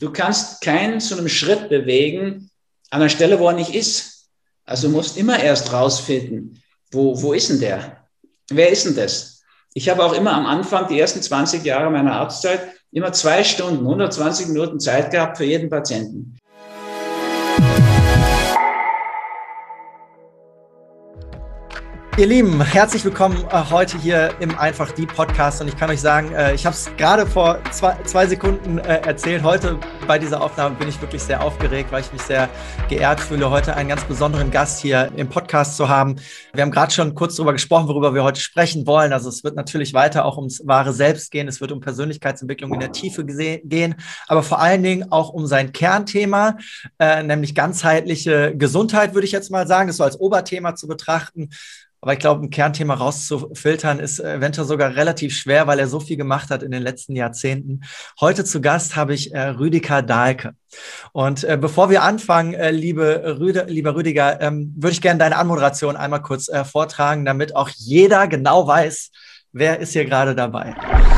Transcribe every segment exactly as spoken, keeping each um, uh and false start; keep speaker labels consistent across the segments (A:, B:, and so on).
A: du kannst keinen zu einem Schritt bewegen an der Stelle, wo er nicht ist. Also du musst immer erst rausfinden, wo, wo ist denn der? Wer ist denn das? Ich habe auch immer am Anfang, die ersten zwanzig Jahre meiner Arztzeit, immer zwei Stunden, hundertzwanzig Minuten Zeit gehabt für jeden Patienten.
B: Ihr Lieben, herzlich willkommen äh, heute hier im Einfach Die Podcast und ich kann euch sagen, äh, ich habe es gerade vor zwei, zwei Sekunden äh, erzählt. Heute bei dieser Aufnahme bin ich wirklich sehr aufgeregt, weil ich mich sehr geehrt fühle, heute einen ganz besonderen Gast hier im Podcast zu haben. Wir haben gerade schon kurz darüber gesprochen, worüber wir heute sprechen wollen. Also es wird natürlich weiter auch ums wahre Selbst gehen, es wird um Persönlichkeitsentwicklung in der Tiefe gehen, aber vor allen Dingen auch um sein Kernthema, äh, nämlich ganzheitliche Gesundheit, würde ich jetzt mal sagen, das so als Oberthema zu betrachten. Aber ich glaube, ein Kernthema rauszufiltern ist eventuell sogar relativ schwer, weil er so viel gemacht hat in den letzten Jahrzehnten. Heute zu Gast habe ich äh, Rüdiger Dahlke. Und äh, bevor wir anfangen, äh, liebe Rüde, lieber Rüdiger, ähm, würde ich gerne deine Anmoderation einmal kurz äh, vortragen, damit auch jeder genau weiß, wer ist hier gerade dabei.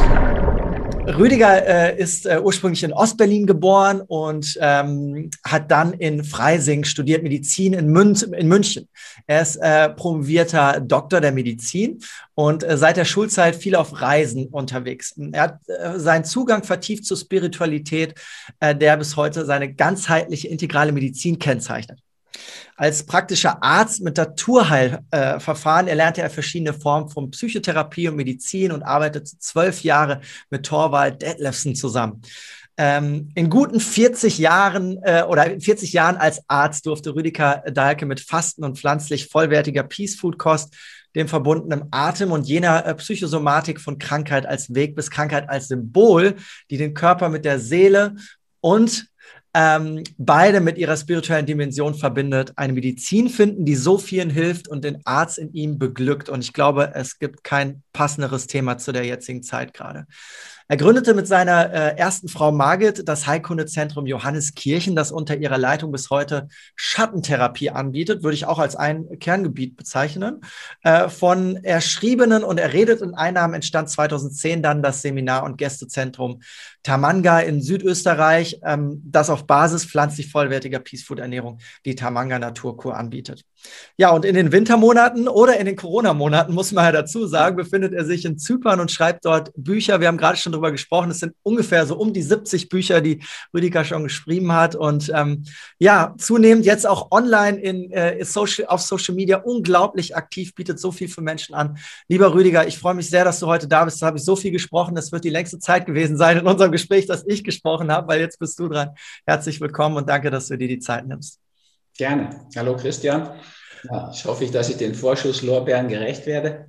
B: Rüdiger äh, ist äh, ursprünglich in Ostberlin geboren und ähm, hat dann in Freising studiert Medizin in, Mün in München. Er ist äh, promovierter Doktor der Medizin und äh, seit der Schulzeit viel auf Reisen unterwegs. Er hat äh, seinen Zugang vertieft zur Spiritualität, äh, der bis heute seine ganzheitliche integrale Medizin kennzeichnet. Als praktischer Arzt mit Naturheilverfahren äh, erlernte er verschiedene Formen von Psychotherapie und Medizin und arbeitete zwölf Jahre mit Thorvald Detlefsen zusammen. Ähm, in guten vierzig Jahren äh, oder vierzig Jahren als Arzt durfte Rüdiger Dahlke mit Fasten und pflanzlich vollwertiger Peace-Food-Kost, dem verbundenen Atem und jener äh, Psychosomatik von Krankheit als Weg bis Krankheit als Symbol, die den Körper mit der Seele und Ähm, beide mit ihrer spirituellen Dimension verbindet, eine Medizin finden, die so vielen hilft und den Arzt in ihm beglückt. Und ich glaube, es gibt kein passenderes Thema zu der jetzigen Zeit gerade. Er gründete mit seiner äh, ersten Frau Margit das Heilkundezentrum Johanneskirchen, das unter ihrer Leitung bis heute Schattentherapie anbietet, würde ich auch als ein Kerngebiet bezeichnen. Äh, von erschriebenen und erredeten Einnahmen entstand zweitausendzehn dann das Seminar- und Gästezentrum Tamanga in Südösterreich, ähm, das auf Basis pflanzlich vollwertiger Peace-Food-Ernährung die Tamanga Naturkur anbietet. Ja, und in den Wintermonaten oder in den Corona-Monaten, muss man ja dazu sagen, befindet er sich in Zypern und schreibt dort Bücher. Wir haben gerade schon darüber gesprochen, es sind ungefähr so um die siebzig Bücher, die Rüdiger schon geschrieben hat. Und ähm, ja, zunehmend jetzt auch online in, äh, Social, auf Social Media unglaublich aktiv, bietet so viel für Menschen an. Lieber Rüdiger, ich freue mich sehr, dass du heute da bist. Da habe ich so viel gesprochen. Das wird die längste Zeit gewesen sein in unserem Gespräch, dass ich gesprochen habe, weil jetzt bist du dran. Herzlich willkommen und danke, dass du dir die Zeit nimmst.
A: Gerne. Hallo Christian. Ja, ich hoffe, dass ich den Vorschusslorbeeren gerecht werde.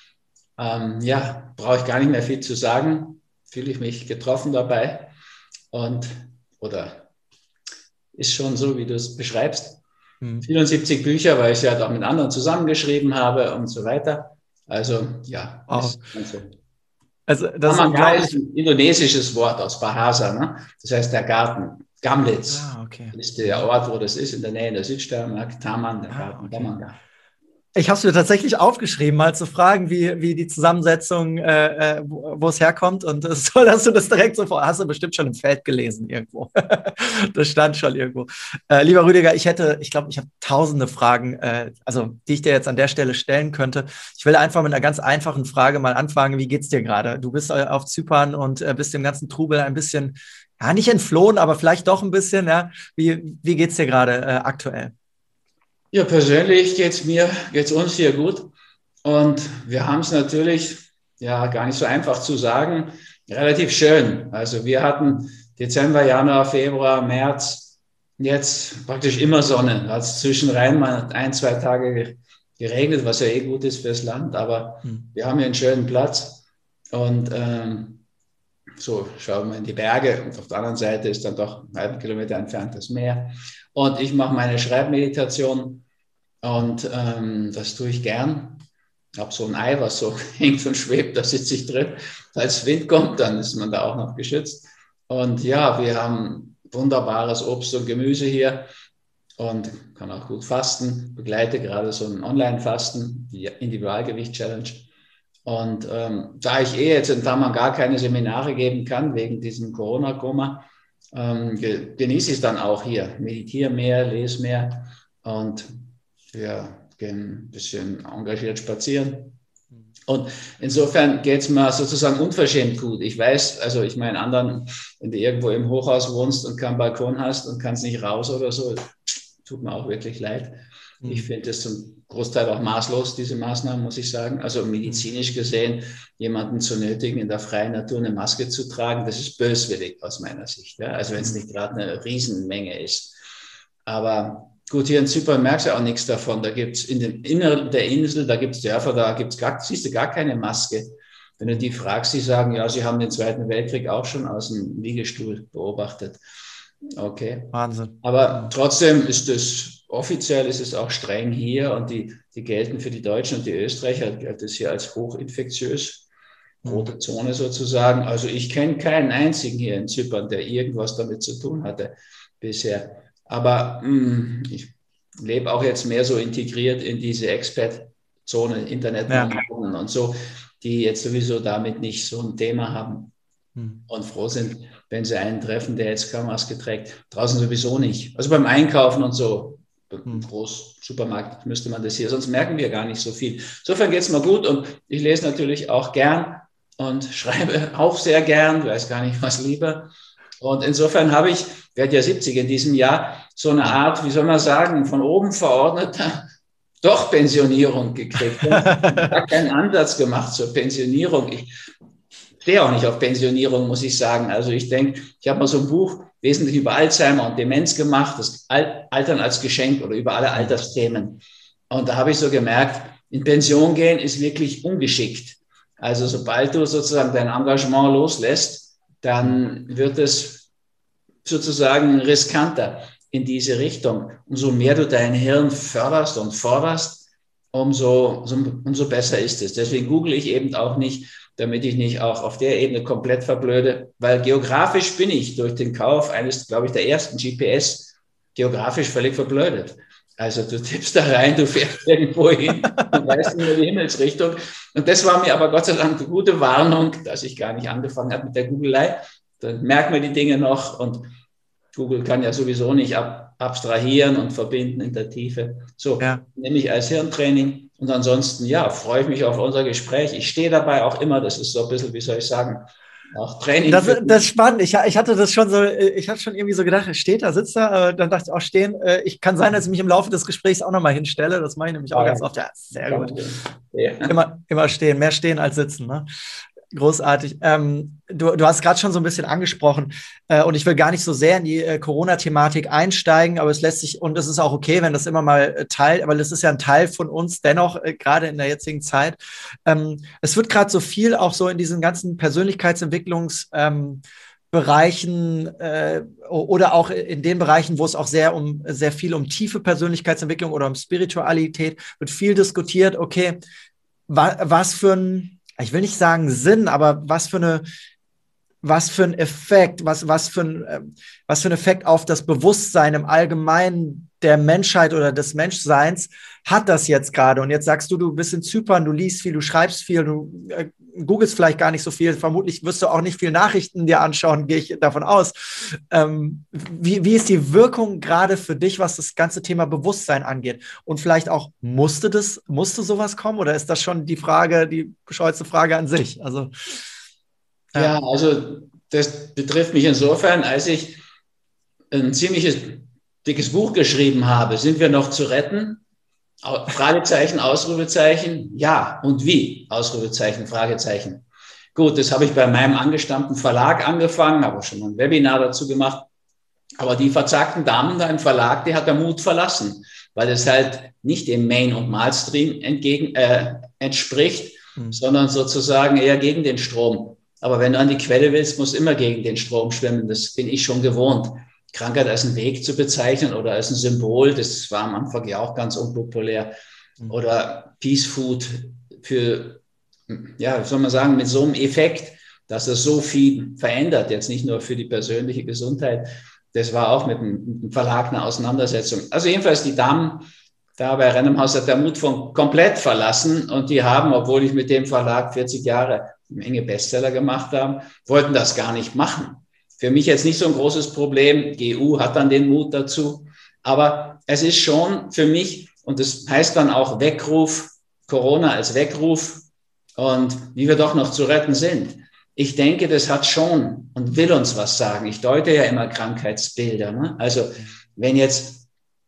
A: Ähm, ja, brauche ich gar nicht mehr viel zu sagen. Fühle ich mich getroffen dabei und oder ist schon so, wie du es beschreibst. Hm. vierundsiebzig Bücher, weil ich ja auch mit anderen zusammengeschrieben habe und so weiter. Also ja.
B: Wow.
A: Ist also,
B: also das
A: Tamanga ist ein indonesisches Wort aus Bahasa, ne? Das heißt der Garten. Gamlitz
B: ah, okay.
A: ist der Ort, wo das ist, in der Nähe der Südsteiermark. Taman, der
B: ah,
A: Garten
B: okay.
A: Tamanga.
B: Ich habe es mir tatsächlich aufgeschrieben, mal zu fragen, wie, wie die Zusammensetzung, äh, wo, wo es herkommt. Und es ist toll, dass du das direkt so vor hast. Du bestimmt schon im Feld gelesen irgendwo. Das stand schon irgendwo. Äh, lieber Rüdiger, ich hätte, ich glaube, ich habe tausende Fragen, äh, also die ich dir jetzt an der Stelle stellen könnte. Ich will einfach mit einer ganz einfachen Frage mal anfangen. Wie geht's dir gerade? Du bist auf Zypern und äh, bist dem ganzen Trubel ein bisschen, ja, nicht entflohen, aber vielleicht doch ein bisschen. Ja? Wie, wie geht's dir gerade äh, aktuell?
A: Ja, persönlich geht es mir, geht es uns hier gut. Und wir haben es natürlich, ja, gar nicht so einfach zu sagen, relativ schön. Also wir hatten Dezember, Januar, Februar, März, jetzt praktisch immer Sonne. Da hat es zwischenrein mal ein, zwei Tage geregnet, was ja eh gut ist fürs Land. Aber hm. wir haben hier einen schönen Platz. Und ähm, so schauen wir in die Berge. Und auf der anderen Seite ist dann doch einen halben Kilometer entfernt das Meer. Und ich mache meine Schreibmeditation. Und ähm, das tue ich gern. Ich habe so ein Ei, was so hängt und schwebt, da sitze ich drin. Falls Wind kommt, dann ist man da auch noch geschützt. Und ja, wir haben wunderbares Obst und Gemüse hier und kann auch gut fasten. Begleite gerade so ein Online-Fasten, die Individualgewicht-Challenge. Und ähm, da ich eh jetzt in Tamanga gar keine Seminare geben kann, wegen diesem Corona-Koma, ähm, ge genieße ich es dann auch hier. Meditiere mehr, lese mehr und wir gehen ein bisschen engagiert spazieren. Und insofern geht es mir sozusagen unverschämt gut. Ich weiß, also ich meine, anderen, wenn du irgendwo im Hochhaus wohnst und keinen Balkon hast und kannst nicht raus oder so, tut mir auch wirklich leid. Mhm. Ich finde das zum Großteil auch maßlos, diese Maßnahmen, muss ich sagen. Also medizinisch gesehen, jemanden zu nötigen, in der freien Natur eine Maske zu tragen, das ist böswillig aus meiner Sicht. Ja? Also wenn es nicht gerade eine Riesenmenge ist. Aber gut, hier in Zypern merkst du auch nichts davon. Da gibt es in dem Inneren der Insel, da gibt es Dörfer, da gibt's gar, siehst du gar keine Maske. Wenn du die fragst, die sagen, ja, sie haben den Zweiten Weltkrieg auch schon aus dem Liegestuhl beobachtet. Okay.
B: Wahnsinn.
A: Aber trotzdem ist es, offiziell ist es auch streng hier und die, die gelten für die Deutschen und die Österreicher, gilt es hier als hochinfektiös, rote Zone sozusagen. Also ich kenne keinen einzigen hier in Zypern, der irgendwas damit zu tun hatte bisher. Aber mh, ich lebe auch jetzt mehr so integriert in diese Expat-Zone, Internetnomaden ja. und so, die jetzt sowieso damit nicht so ein Thema haben hm. und froh sind, wenn sie einen treffen, der jetzt keine Maske trägt. Draußen sowieso nicht. Also beim Einkaufen und so, im Großsupermarkt müsste man das hier, sonst merken wir gar nicht so viel. Insofern geht es mir gut und ich lese natürlich auch gern und schreibe auch sehr gern, weiß gar nicht was lieber. Und insofern habe ich, ich werde ja siebzig in diesem Jahr, so eine Art, wie soll man sagen, von oben verordneter doch Pensionierung gekriegt. Ich habe gar keinen Ansatz gemacht zur Pensionierung. Ich stehe auch nicht auf Pensionierung, muss ich sagen. Also ich denke, ich habe mal so ein Buch wesentlich über Alzheimer und Demenz gemacht, das Altern als Geschenk oder über alle Altersthemen. Und da habe ich so gemerkt, in Pension gehen ist wirklich ungeschickt. Also sobald du sozusagen dein Engagement loslässt, dann wird es sozusagen riskanter in diese Richtung. Umso mehr du dein Hirn förderst und forderst, umso, umso besser ist es. Deswegen google ich eben auch nicht, damit ich nicht auch auf der Ebene komplett verblöde, weil geografisch bin ich durch den Kauf eines, glaube ich, der ersten G P S geografisch völlig verblödet. Also du tippst da rein, du fährst irgendwo hin und weißt nur die Himmelsrichtung. Und das war mir aber Gott sei Dank eine gute Warnung, dass ich gar nicht angefangen habe mit der Googelei. Dann merkt man die Dinge noch und Google kann ja sowieso nicht ab, abstrahieren und verbinden in der Tiefe. So, ja. Nehme ich als Hirntraining. Und ansonsten, ja, freue ich mich auf unser Gespräch. Ich stehe dabei auch immer, das ist so ein bisschen, wie soll ich sagen, auch Training.
B: Das, das ist spannend. Ich, ich hatte das schon so, ich hatte schon irgendwie so gedacht, steht da, sitzt da, dann dachte ich auch stehen. Ich kann sein, dass ich mich im Laufe des Gesprächs auch nochmal hinstelle. Das mache ich nämlich auch ja. ganz oft. Ja, sehr gut. Ja. Immer, immer stehen, mehr stehen als sitzen, ne? Großartig. Ähm, du, du hast gerade schon so ein bisschen angesprochen äh, und ich will gar nicht so sehr in die äh, Corona-Thematik einsteigen, aber es lässt sich, und es ist auch okay, wenn das immer mal äh, teilt, aber das ist ja ein Teil von uns dennoch, äh, gerade in der jetzigen Zeit. Ähm, es wird gerade so viel auch so in diesen ganzen Persönlichkeitsentwicklungs- ähm, Bereichen äh, oder auch in den Bereichen, wo es auch sehr um sehr viel um tiefe Persönlichkeitsentwicklung oder um Spiritualität wird viel diskutiert. Okay, wa was für ein ich will nicht sagen Sinn, aber was für eine, was für ein Effekt, was, was für ein, was für ein Effekt auf das Bewusstsein im Allgemeinen der Menschheit oder des Menschseins hat das jetzt gerade? Und jetzt sagst du, du bist in Zypern, du liest viel, du schreibst viel, du äh, googelst vielleicht gar nicht so viel, vermutlich wirst du auch nicht viel Nachrichten dir anschauen, gehe ich davon aus. Ähm, wie, wie ist die Wirkung gerade für dich, was das ganze Thema Bewusstsein angeht? Und vielleicht auch, musste das, musste sowas kommen oder ist das schon die Frage, die bescheuerte Frage an sich? Also,
A: ja. ja, also das betrifft mich insofern, als ich ein ziemliches dickes Buch geschrieben habe, sind wir noch zu retten? Fragezeichen, Ausrufezeichen, ja, und wie? Ausrufezeichen, Fragezeichen. Gut, das habe ich bei meinem angestammten Verlag angefangen, habe auch schon ein Webinar dazu gemacht. Aber die verzagten Damen da im Verlag, die hat der Mut verlassen, weil es halt nicht dem Main- und Malstream entgegen, äh, entspricht, mhm. sondern sozusagen eher gegen den Strom. Aber wenn du an die Quelle willst, musst du immer gegen den Strom schwimmen. Das bin ich schon gewohnt. Krankheit als einen Weg zu bezeichnen oder als ein Symbol, das war am Anfang ja auch ganz unpopulär. Oder Peace Food für, ja, wie soll man sagen, mit so einem Effekt, dass es so viel verändert, jetzt nicht nur für die persönliche Gesundheit. Das war auch mit dem Verlag eine Auseinandersetzung. Also jedenfalls die Damen da bei Random hat der Mut von komplett verlassen und die haben, obwohl ich mit dem Verlag vierzig Jahre eine Menge Bestseller gemacht habe, wollten das gar nicht machen. Für mich jetzt nicht so ein großes Problem. Die E U hat dann den Mut dazu. Aber es ist schon für mich, und das heißt dann auch Weckruf, Corona als Weckruf und wie wir doch noch zu retten sind. Ich denke, das hat schon und will uns was sagen. Ich deute ja immer Krankheitsbilder. Ne? Also wenn jetzt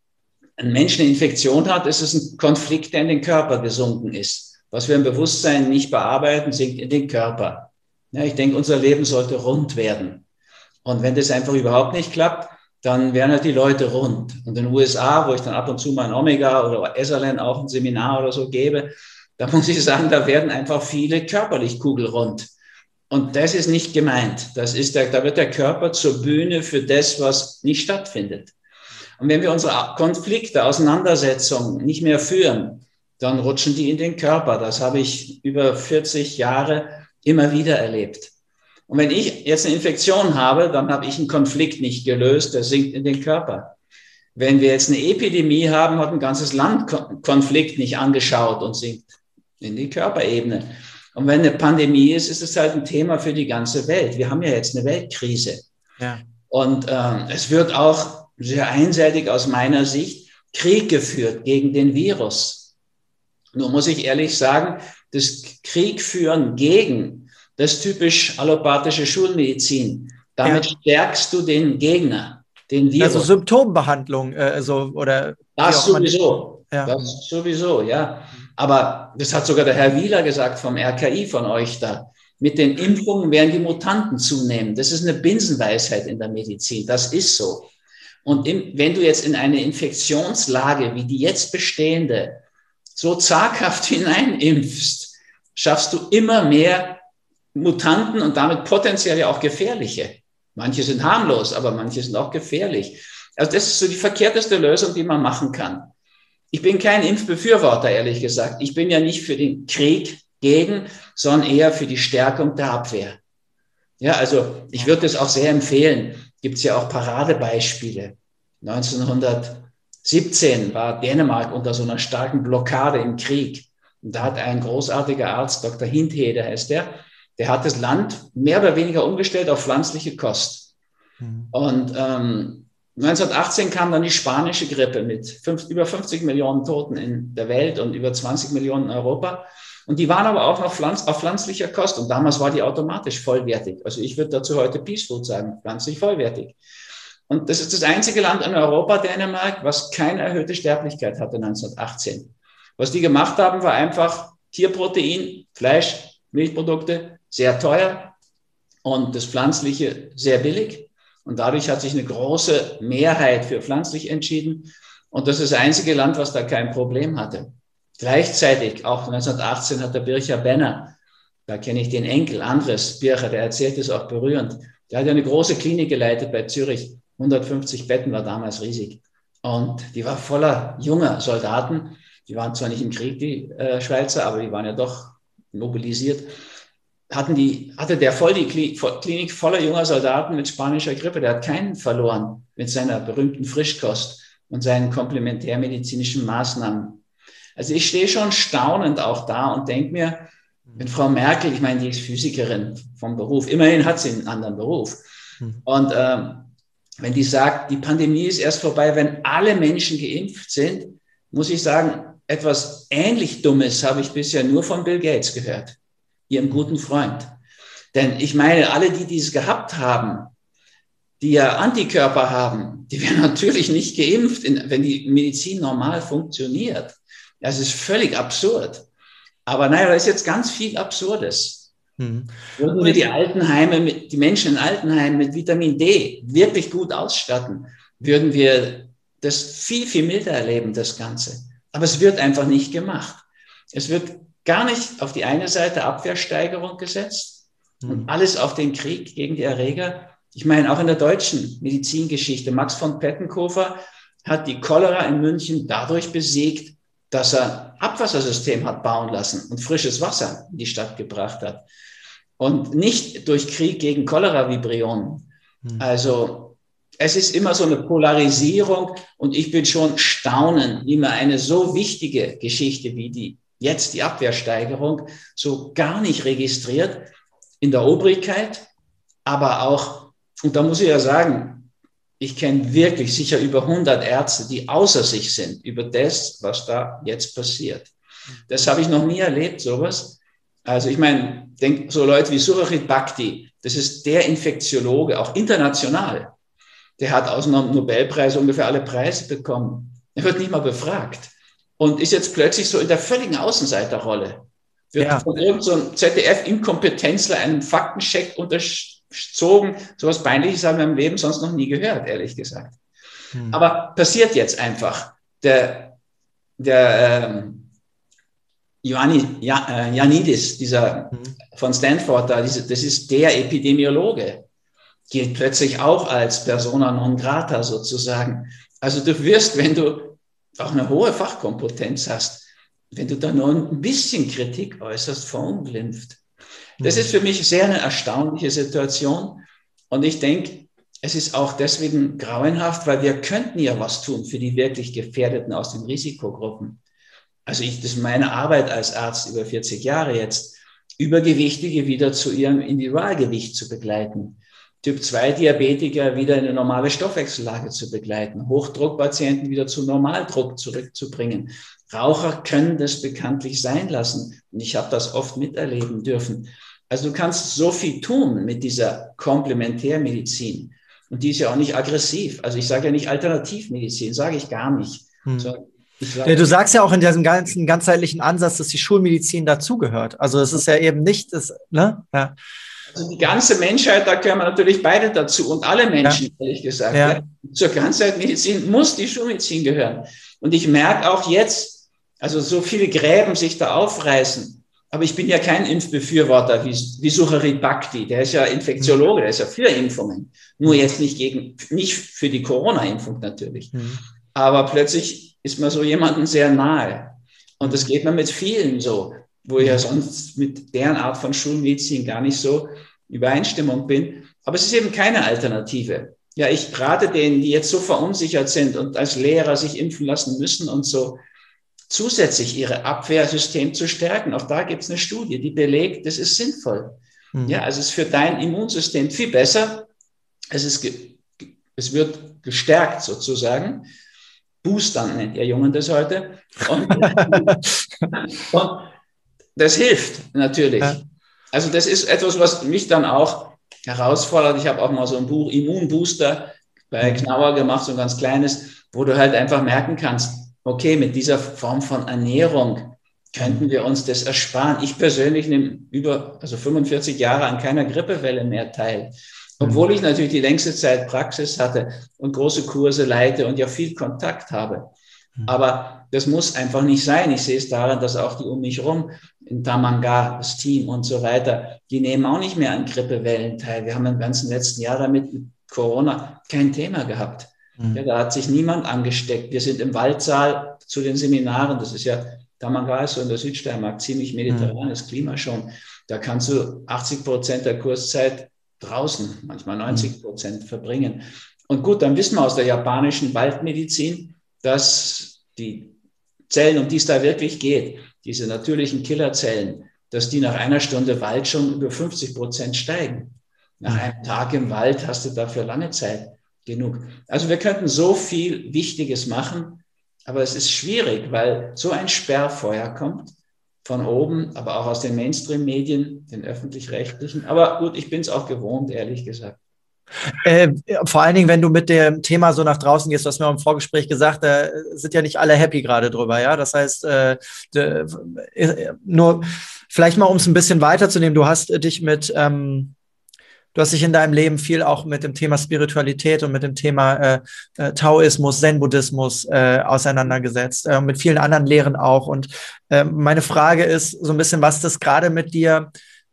A: ein Mensch eine Infektion hat, ist es ein Konflikt, der in den Körper gesunken ist. Was wir im Bewusstsein nicht bearbeiten, sinkt in den Körper. Ja, ich denke, unser Leben sollte rund werden. Und wenn das einfach überhaupt nicht klappt, dann werden halt die Leute rund. Und in den U S A, wo ich dann ab und zu mal in Omega oder Esalen auch ein Seminar oder so gebe, da muss ich sagen, da werden einfach viele körperlich kugelrund. Und das ist nicht gemeint. Das ist der, da wird der Körper zur Bühne für das, was nicht stattfindet. Und wenn wir unsere Konflikte, Auseinandersetzungen nicht mehr führen, dann rutschen die in den Körper. Das habe ich über vierzig Jahre immer wieder erlebt. Und wenn ich jetzt eine Infektion habe, dann habe ich einen Konflikt nicht gelöst, der sinkt in den Körper. Wenn wir jetzt eine Epidemie haben, hat ein ganzes Land Konflikt nicht angeschaut und sinkt in die Körperebene. Und wenn eine Pandemie ist, ist es halt ein Thema für die ganze Welt. Wir haben ja jetzt eine Weltkrise. Ja. Und ähm, es wird auch sehr einseitig aus meiner Sicht Krieg geführt gegen den Virus. Nur muss ich ehrlich sagen, das Krieg führen gegen, das ist typisch allopathische Schulmedizin. Damit ja. stärkst du den Gegner, den Virus.
B: Also Symptombehandlung äh, so, oder
A: das sowieso. Ja. Das sowieso, ja. Aber das hat sogar der Herr Wieler gesagt vom R K I von euch da. Mit den Impfungen werden die Mutanten zunehmen. Das ist eine Binsenweisheit in der Medizin. Das ist so. Und im, wenn du jetzt in eine Infektionslage wie die jetzt bestehende so zaghaft hineinimpfst, schaffst du immer mehr Mutanten und damit potenziell ja auch gefährliche. Manche sind harmlos, aber manche sind auch gefährlich. Also das ist so die verkehrteste Lösung, die man machen kann. Ich bin kein Impfbefürworter, ehrlich gesagt. Ich bin ja nicht für den Krieg gegen, sondern eher für die Stärkung der Abwehr. Ja, also ich würde das auch sehr empfehlen. Gibt es ja auch Paradebeispiele. neunzehnhundertsiebzehn war Dänemark unter so einer starken Blockade im Krieg. Und da hat ein großartiger Arzt, Doktor Hindhede heißt der, der hat das Land mehr oder weniger umgestellt auf pflanzliche Kost. Mhm. Und ähm, neunzehnhundertachtzehn kam dann die spanische Grippe mit fünf, über fünfzig Millionen Toten in der Welt und über zwanzig Millionen in Europa. Und die waren aber auch noch pflanz, auf pflanzlicher Kost. Und damals war die automatisch vollwertig. Also ich würde dazu heute Peace Food sagen, pflanzlich vollwertig. Und das ist das einzige Land in Europa, Dänemark, was keine erhöhte Sterblichkeit hatte neunzehnhundertachtzehn. Was die gemacht haben, war einfach Tierprotein, Fleisch, Milchprodukte, sehr teuer und das Pflanzliche sehr billig. Und dadurch hat sich eine große Mehrheit für pflanzlich entschieden. Und das ist das einzige Land, was da kein Problem hatte. Gleichzeitig, auch neunzehnhundertachtzehn hat der Bircher Benner, da kenne ich den Enkel, Andres Bircher, der erzählt es auch berührend. Der hat ja eine große Klinik geleitet bei Zürich. hundertfünfzig Betten, war damals riesig. Und die war voller junger Soldaten. Die waren zwar nicht im Krieg, die äh, Schweizer, aber die waren ja doch mobilisiert. Hatten die, hatte der voll die Klinik voller junger Soldaten mit spanischer Grippe. Der hat keinen verloren mit seiner berühmten Frischkost und seinen komplementärmedizinischen Maßnahmen. Also ich stehe schon staunend auch da und denke mir, wenn Frau Merkel, ich meine, die ist Physikerin vom Beruf, immerhin hat sie einen anderen Beruf. Und ähm, wenn die sagt, die Pandemie ist erst vorbei, wenn alle Menschen geimpft sind, muss ich sagen, etwas ähnlich Dummes habe ich bisher nur von Bill Gates gehört, ihrem guten Freund. Denn ich meine, alle, die dies gehabt haben, die ja Antikörper haben, die werden natürlich nicht geimpft, wenn die Medizin normal funktioniert. Das ist völlig absurd. Aber naja, da ist jetzt ganz viel Absurdes. Mhm. Würden wir die Altenheime, mit, die Menschen in Altenheimen mit Vitamin D wirklich gut ausstatten, würden wir das viel, viel milder erleben, das Ganze. Aber es wird einfach nicht gemacht. Es wird gar nicht auf die eine Seite Abwehrsteigerung gesetzt mhm. und alles auf den Krieg gegen die Erreger. Ich meine, auch in der deutschen Medizingeschichte, Max von Pettenkofer hat die Cholera in München dadurch besiegt, dass er Abwassersystem hat bauen lassen und frisches Wasser in die Stadt gebracht hat. Und nicht durch Krieg gegen Cholera-Vibrionen. Mhm. Also es ist immer so eine Polarisierung und ich bin schon staunend, wie man eine so wichtige Geschichte wie die jetzt die Abwehrsteigerung so gar nicht registriert in der Obrigkeit, aber auch und da muss ich ja sagen, ich kenne wirklich sicher über hundert Ärzte, die außer sich sind über das, was da jetzt passiert. Das habe ich noch nie erlebt, sowas. Also ich meine, denk so Leute wie Sucharit Bhakdi, das ist der Infektiologe, auch international. Der hat aus einem Nobelpreis ungefähr alle Preise bekommen. Er wird nicht mal befragt und ist jetzt plötzlich so in der völligen Außenseiterrolle. Wird ja. von irgendeinem so Z D F-Inkompetenzler einen Faktencheck unterzogen. So was Peinliches haben wir im Leben sonst noch nie gehört, ehrlich gesagt. Hm. Aber passiert jetzt einfach. Der, der ähm, Ioannidis, dieser hm. von Stanford, da, diese, das ist der Epidemiologe, gilt plötzlich auch als Persona non grata sozusagen. Also du wirst, wenn du auch eine hohe Fachkompetenz hast, wenn du da nur ein bisschen Kritik äußerst, verunglimpft. Das ist für mich sehr eine erstaunliche Situation. Und ich denke, es ist auch deswegen grauenhaft, weil wir könnten ja was tun für die wirklich Gefährdeten aus den Risikogruppen. Also ich, das ist meine Arbeit als Arzt über vierzig Jahre jetzt, Übergewichtige wieder zu ihrem Individualgewicht zu begleiten. Typ zwei Diabetiker wieder in eine normale Stoffwechsellage zu begleiten, Hochdruckpatienten wieder zu Normaldruck zurückzubringen. Raucher können das bekanntlich sein lassen. Und ich habe das oft miterleben dürfen. Also du kannst so viel tun mit dieser Komplementärmedizin. Und die ist ja auch nicht aggressiv. Also ich sage ja nicht Alternativmedizin, sage ich gar nicht. Hm. So, ich sage,
B: du sagst ja auch in diesem ganzen ganzheitlichen Ansatz, dass die Schulmedizin dazugehört. Also es ist ja eben nicht das, ne? Ja.
A: Also die ganze Menschheit, da gehören wir natürlich beide dazu und alle Menschen, ja. ehrlich gesagt. Ja. Ja. Zur Ganzheitmedizin muss die Schulmedizin gehören. Und ich merke auch jetzt, also so viele Gräben sich da aufreißen, aber ich bin ja kein Impfbefürworter wie, wie Sucharit Bhakdi, der ist ja Infektiologe, der ist ja für Impfungen, nur jetzt nicht gegen, nicht für die Corona-Impfung natürlich. Mhm. Aber plötzlich ist man so jemandem sehr nahe. Und das geht mir mit vielen so, wo ich ja sonst mit deren Art von Schulmedizin gar nicht so Übereinstimmung bin. Aber es ist eben keine Alternative. Ja, ich rate denen, die jetzt so verunsichert sind und als Lehrer sich impfen lassen müssen und so, zusätzlich ihre Abwehrsystem zu stärken. Auch da gibt es eine Studie, die belegt, das ist sinnvoll. Mhm. Ja, also es ist für dein Immunsystem viel besser. Es ist, es wird gestärkt sozusagen. Boostern nennt ihr Jungen das heute. Und, und das hilft natürlich. Ja. Also das ist etwas, was mich dann auch herausfordert. Ich habe auch mal so ein Buch Immunbooster bei Knauer gemacht, so ein ganz kleines, wo du halt einfach merken kannst, okay, mit dieser Form von Ernährung könnten wir uns das ersparen. Ich persönlich nehme über also fünfundvierzig Jahre an keiner Grippewelle mehr teil, obwohl ich natürlich die längste Zeit Praxis hatte und große Kurse leite und ja viel Kontakt habe. Aber das muss einfach nicht sein. Ich sehe es daran, dass auch die um mich rum, in Tamanga, das Team und so weiter, die nehmen auch nicht mehr an Grippewellen teil. Wir haben im ganzen letzten Jahr damit mit Corona kein Thema gehabt. Ja, da hat sich niemand angesteckt. Wir sind im Waldsaal zu den Seminaren. Das ist ja, Tamanga ist so in der Südsteiermark, ziemlich mediterranes Klima schon. Da kannst du achtzig Prozent der Kurszeit draußen, manchmal neunzig Prozent verbringen. Und gut, dann wissen wir aus der japanischen Waldmedizin, dass die Zellen, um die es da wirklich geht, diese natürlichen Killerzellen, dass die nach einer Stunde Wald schon über fünfzig Prozent steigen. Nach einem Tag im Wald hast du dafür lange Zeit genug. Also wir könnten so viel Wichtiges machen, aber es ist schwierig, weil so ein Sperrfeuer kommt von oben, aber auch aus den Mainstream-Medien, den öffentlich-rechtlichen. Aber gut, ich bin es auch gewohnt, ehrlich gesagt.
B: Äh, vor allen Dingen, wenn du mit dem Thema so nach draußen gehst, du hast mir im Vorgespräch gesagt, da sind ja nicht alle happy gerade drüber, ja. Das heißt, äh, de, äh, nur vielleicht mal, um es ein bisschen weiterzunehmen, du hast dich mit ähm, Du hast dich in deinem Leben viel auch mit dem Thema Spiritualität und mit dem Thema äh, äh, Taoismus, Zen-Buddhismus äh, auseinandergesetzt, äh, mit vielen anderen Lehren auch. Und äh, meine Frage ist so ein bisschen, was das gerade mit dir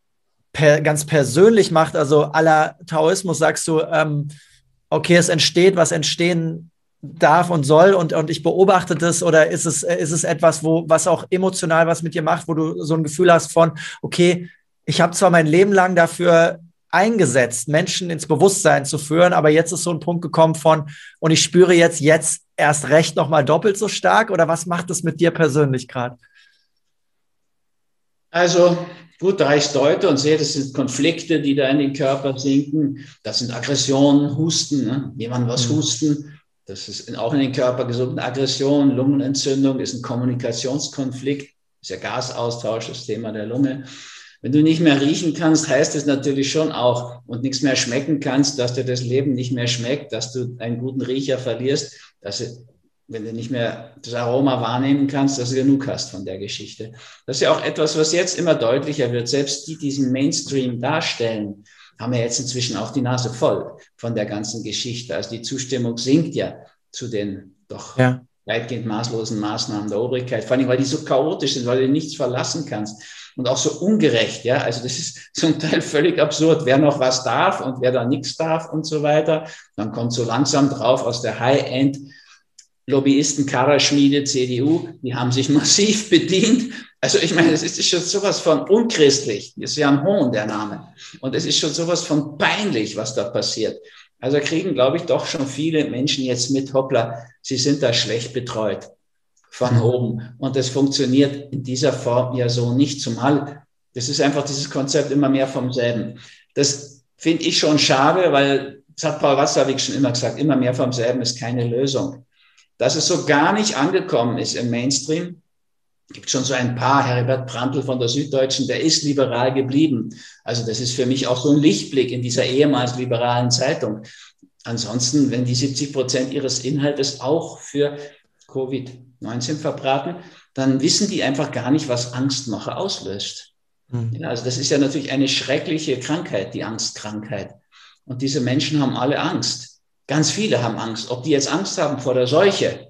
B: per, ganz persönlich macht. Also à la Taoismus sagst du, ähm, okay, es entsteht, was entstehen darf und soll und, und ich beobachte das, oder ist es, ist es etwas, wo was auch emotional was mit dir macht, wo du so ein Gefühl hast von, okay, ich habe zwar mein Leben lang dafür eingesetzt, Menschen ins Bewusstsein zu führen, aber jetzt ist so ein Punkt gekommen von, und ich spüre jetzt, jetzt erst recht noch mal doppelt so stark, oder was macht es mit dir persönlich gerade?
A: Also gut, da ich deute und sehe, das sind Konflikte, die da in den Körper sinken. Das sind Aggressionen, Husten, ne? Jemand was
B: Mhm.
A: husten. Das ist auch in den Körper gesund. Aggression, Lungenentzündung ist ein Kommunikationskonflikt. Das ist ja Gasaustausch, das Thema der Lunge. Wenn du nicht mehr riechen kannst, heißt es natürlich schon auch und nichts mehr schmecken kannst, dass dir das Leben nicht mehr schmeckt, dass du einen guten Riecher verlierst, dass du, wenn du nicht mehr das Aroma wahrnehmen kannst, dass du genug hast von der Geschichte. Das ist ja auch etwas, was jetzt immer deutlicher wird. Selbst die, die diesen Mainstream darstellen, haben ja jetzt inzwischen auch die Nase voll von der ganzen Geschichte. Also die Zustimmung sinkt ja zu den doch ja. weitgehend maßlosen Maßnahmen der Obrigkeit, vor allem, weil die so chaotisch sind, weil du nichts verlassen kannst. Und auch so ungerecht, ja, also das ist zum Teil völlig absurd, wer noch was darf und wer da nichts darf und so weiter. Dann kommt so langsam drauf aus der High-End Lobbyisten, Karaschmiede, C D U, die haben sich massiv bedient. Also ich meine, es ist schon sowas von unchristlich, das ist ja ein Hohn, der Name. Und es ist schon sowas von peinlich, was da passiert. Also kriegen, glaube ich, doch schon viele Menschen jetzt mit, hoppla, sie sind da schlecht betreut von oben. Und das funktioniert in dieser Form ja so nicht, zumal das ist einfach dieses Konzept immer mehr vom selben. Das finde ich schon schade, weil, das hat Paul Watzlawick schon immer gesagt, immer mehr vom selben ist keine Lösung. Dass es so gar nicht angekommen ist im Mainstream, gibt schon so ein paar, Heribert Prantl von der Süddeutschen, der ist liberal geblieben. Also das ist für mich auch so ein Lichtblick in dieser ehemals liberalen Zeitung. Ansonsten, wenn die siebzig Prozent ihres Inhaltes auch für Covid neunzehn verbraten, dann wissen die einfach gar nicht, was Angstmache auslöst. Mhm. Ja, also das ist ja natürlich eine schreckliche Krankheit, die Angstkrankheit. Und diese Menschen haben alle Angst. Ganz viele haben Angst. Ob die jetzt Angst haben vor der Seuche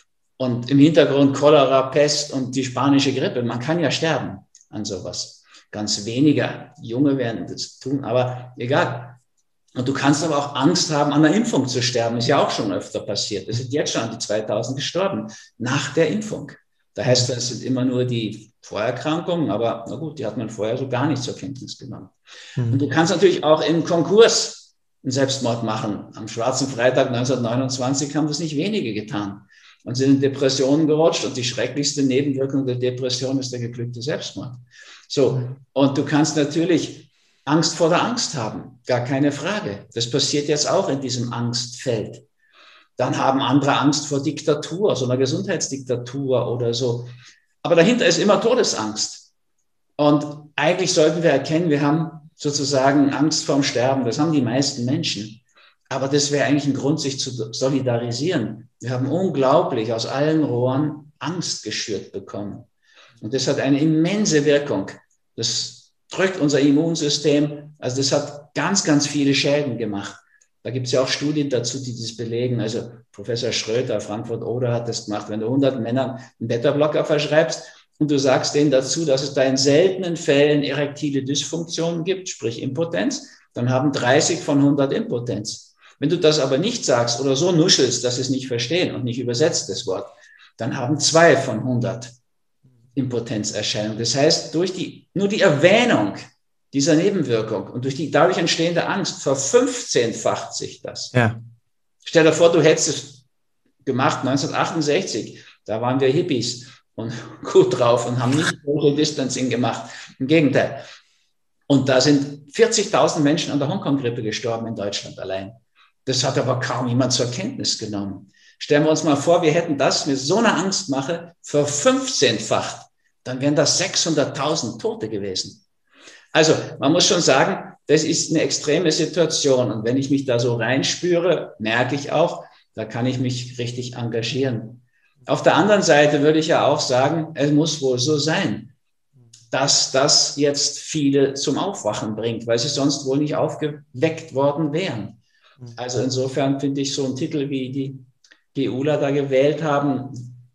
A: und im Hintergrund Cholera, Pest und die spanische Grippe, man kann ja sterben an sowas. Ganz wenige Junge werden das tun, aber egal. Und du kannst aber auch Angst haben, an der Impfung zu sterben. Ist ja auch schon öfter passiert. Es sind jetzt schon an die zweitausend gestorben nach der Impfung. Da heißt das, sind immer nur die Vorerkrankungen, aber na gut, die hat man vorher so gar nicht zur Kenntnis genommen. Mhm. Und du kannst natürlich auch im Konkurs einen Selbstmord machen. Am Schwarzen Freitag neunzehnhundertneunundzwanzig haben das nicht wenige getan und sind in Depressionen gerutscht. Und die schrecklichste Nebenwirkung der Depression ist der geglückte Selbstmord. So, und du kannst natürlich Angst vor der Angst haben, gar keine Frage. Das passiert jetzt auch in diesem Angstfeld. Dann haben andere Angst vor Diktatur, so einer Gesundheitsdiktatur oder so. Aber dahinter ist immer Todesangst. Und eigentlich sollten wir erkennen, wir haben sozusagen Angst vorm Sterben. Das haben die meisten Menschen. Aber das wäre eigentlich ein Grund, sich zu solidarisieren. Wir haben unglaublich aus allen Rohren Angst geschürt bekommen. Und das hat eine immense Wirkung. Das drückt unser Immunsystem. Also das hat ganz, ganz viele Schäden gemacht. Da gibt es ja auch Studien dazu, die das belegen. Also Professor Schröter, Frankfurt-Oder, hat das gemacht. Wenn du hundert Männern einen Beta-Blocker verschreibst und du sagst denen dazu, dass es da in seltenen Fällen erektile Dysfunktionen gibt, sprich Impotenz, dann haben dreißig von hundert Impotenz. Wenn du das aber nicht sagst oder so nuschelst, dass sie es nicht verstehen und nicht übersetzt, das Wort, dann haben zwei von hundert Impotenzerscheinung. Das heißt, durch die, nur die Erwähnung dieser Nebenwirkung und durch die dadurch entstehende Angst verfünfzehnfacht sich das. Ja. Stell dir vor, du hättest es gemacht neunzehnhundertachtundsechzig, da waren wir Hippies und gut drauf und haben nicht Social Distancing gemacht. Im Gegenteil. Und da sind vierzigtausend Menschen an der Hongkong-Grippe gestorben in Deutschland allein. Das hat aber kaum jemand zur Kenntnis genommen. Stellen wir uns mal vor, wir hätten das mit so einer Angstmache verfünfzehnfacht. Dann wären das sechshunderttausend Tote gewesen. Also man muss schon sagen, das ist eine extreme Situation. Und wenn ich mich da so reinspüre, merke ich auch, da kann ich mich richtig engagieren. Auf der anderen Seite würde ich ja auch sagen, es muss wohl so sein, dass das jetzt viele zum Aufwachen bringt, weil sie sonst wohl nicht aufgeweckt worden wären. Also insofern finde ich so einen Titel wie die GUler da gewählt haben,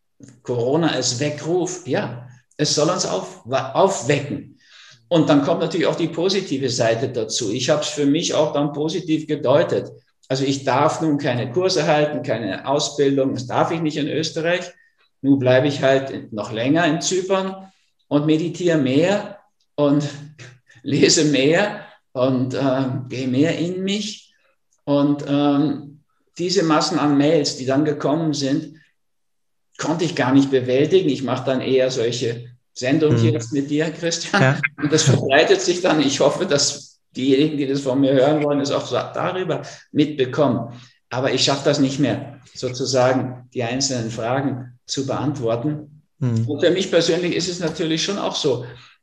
A: Corona als Weckruf, ja, es soll uns auf, aufwecken. Und dann kommt natürlich auch die positive Seite dazu. Ich habe es für mich auch dann positiv gedeutet. Also ich darf nun keine Kurse halten, keine Ausbildung, das darf ich nicht in Österreich. Nun bleibe ich halt noch länger in Zypern und meditiere mehr und lese mehr und äh, gehe mehr in mich. Und ähm, diese Massen an Mails, die dann gekommen sind, konnte ich gar nicht bewältigen. Ich mache dann eher solche Sendung
B: Mhm.
A: hier mit dir, Christian.
B: Ja.
A: Und das verbreitet sich dann. Ich hoffe, dass diejenigen, die das von mir hören wollen, es auch darüber mitbekommen. Aber ich schaffe das nicht mehr, sozusagen die einzelnen Fragen zu beantworten. Mhm. Und für mich persönlich ist es natürlich schon auch so.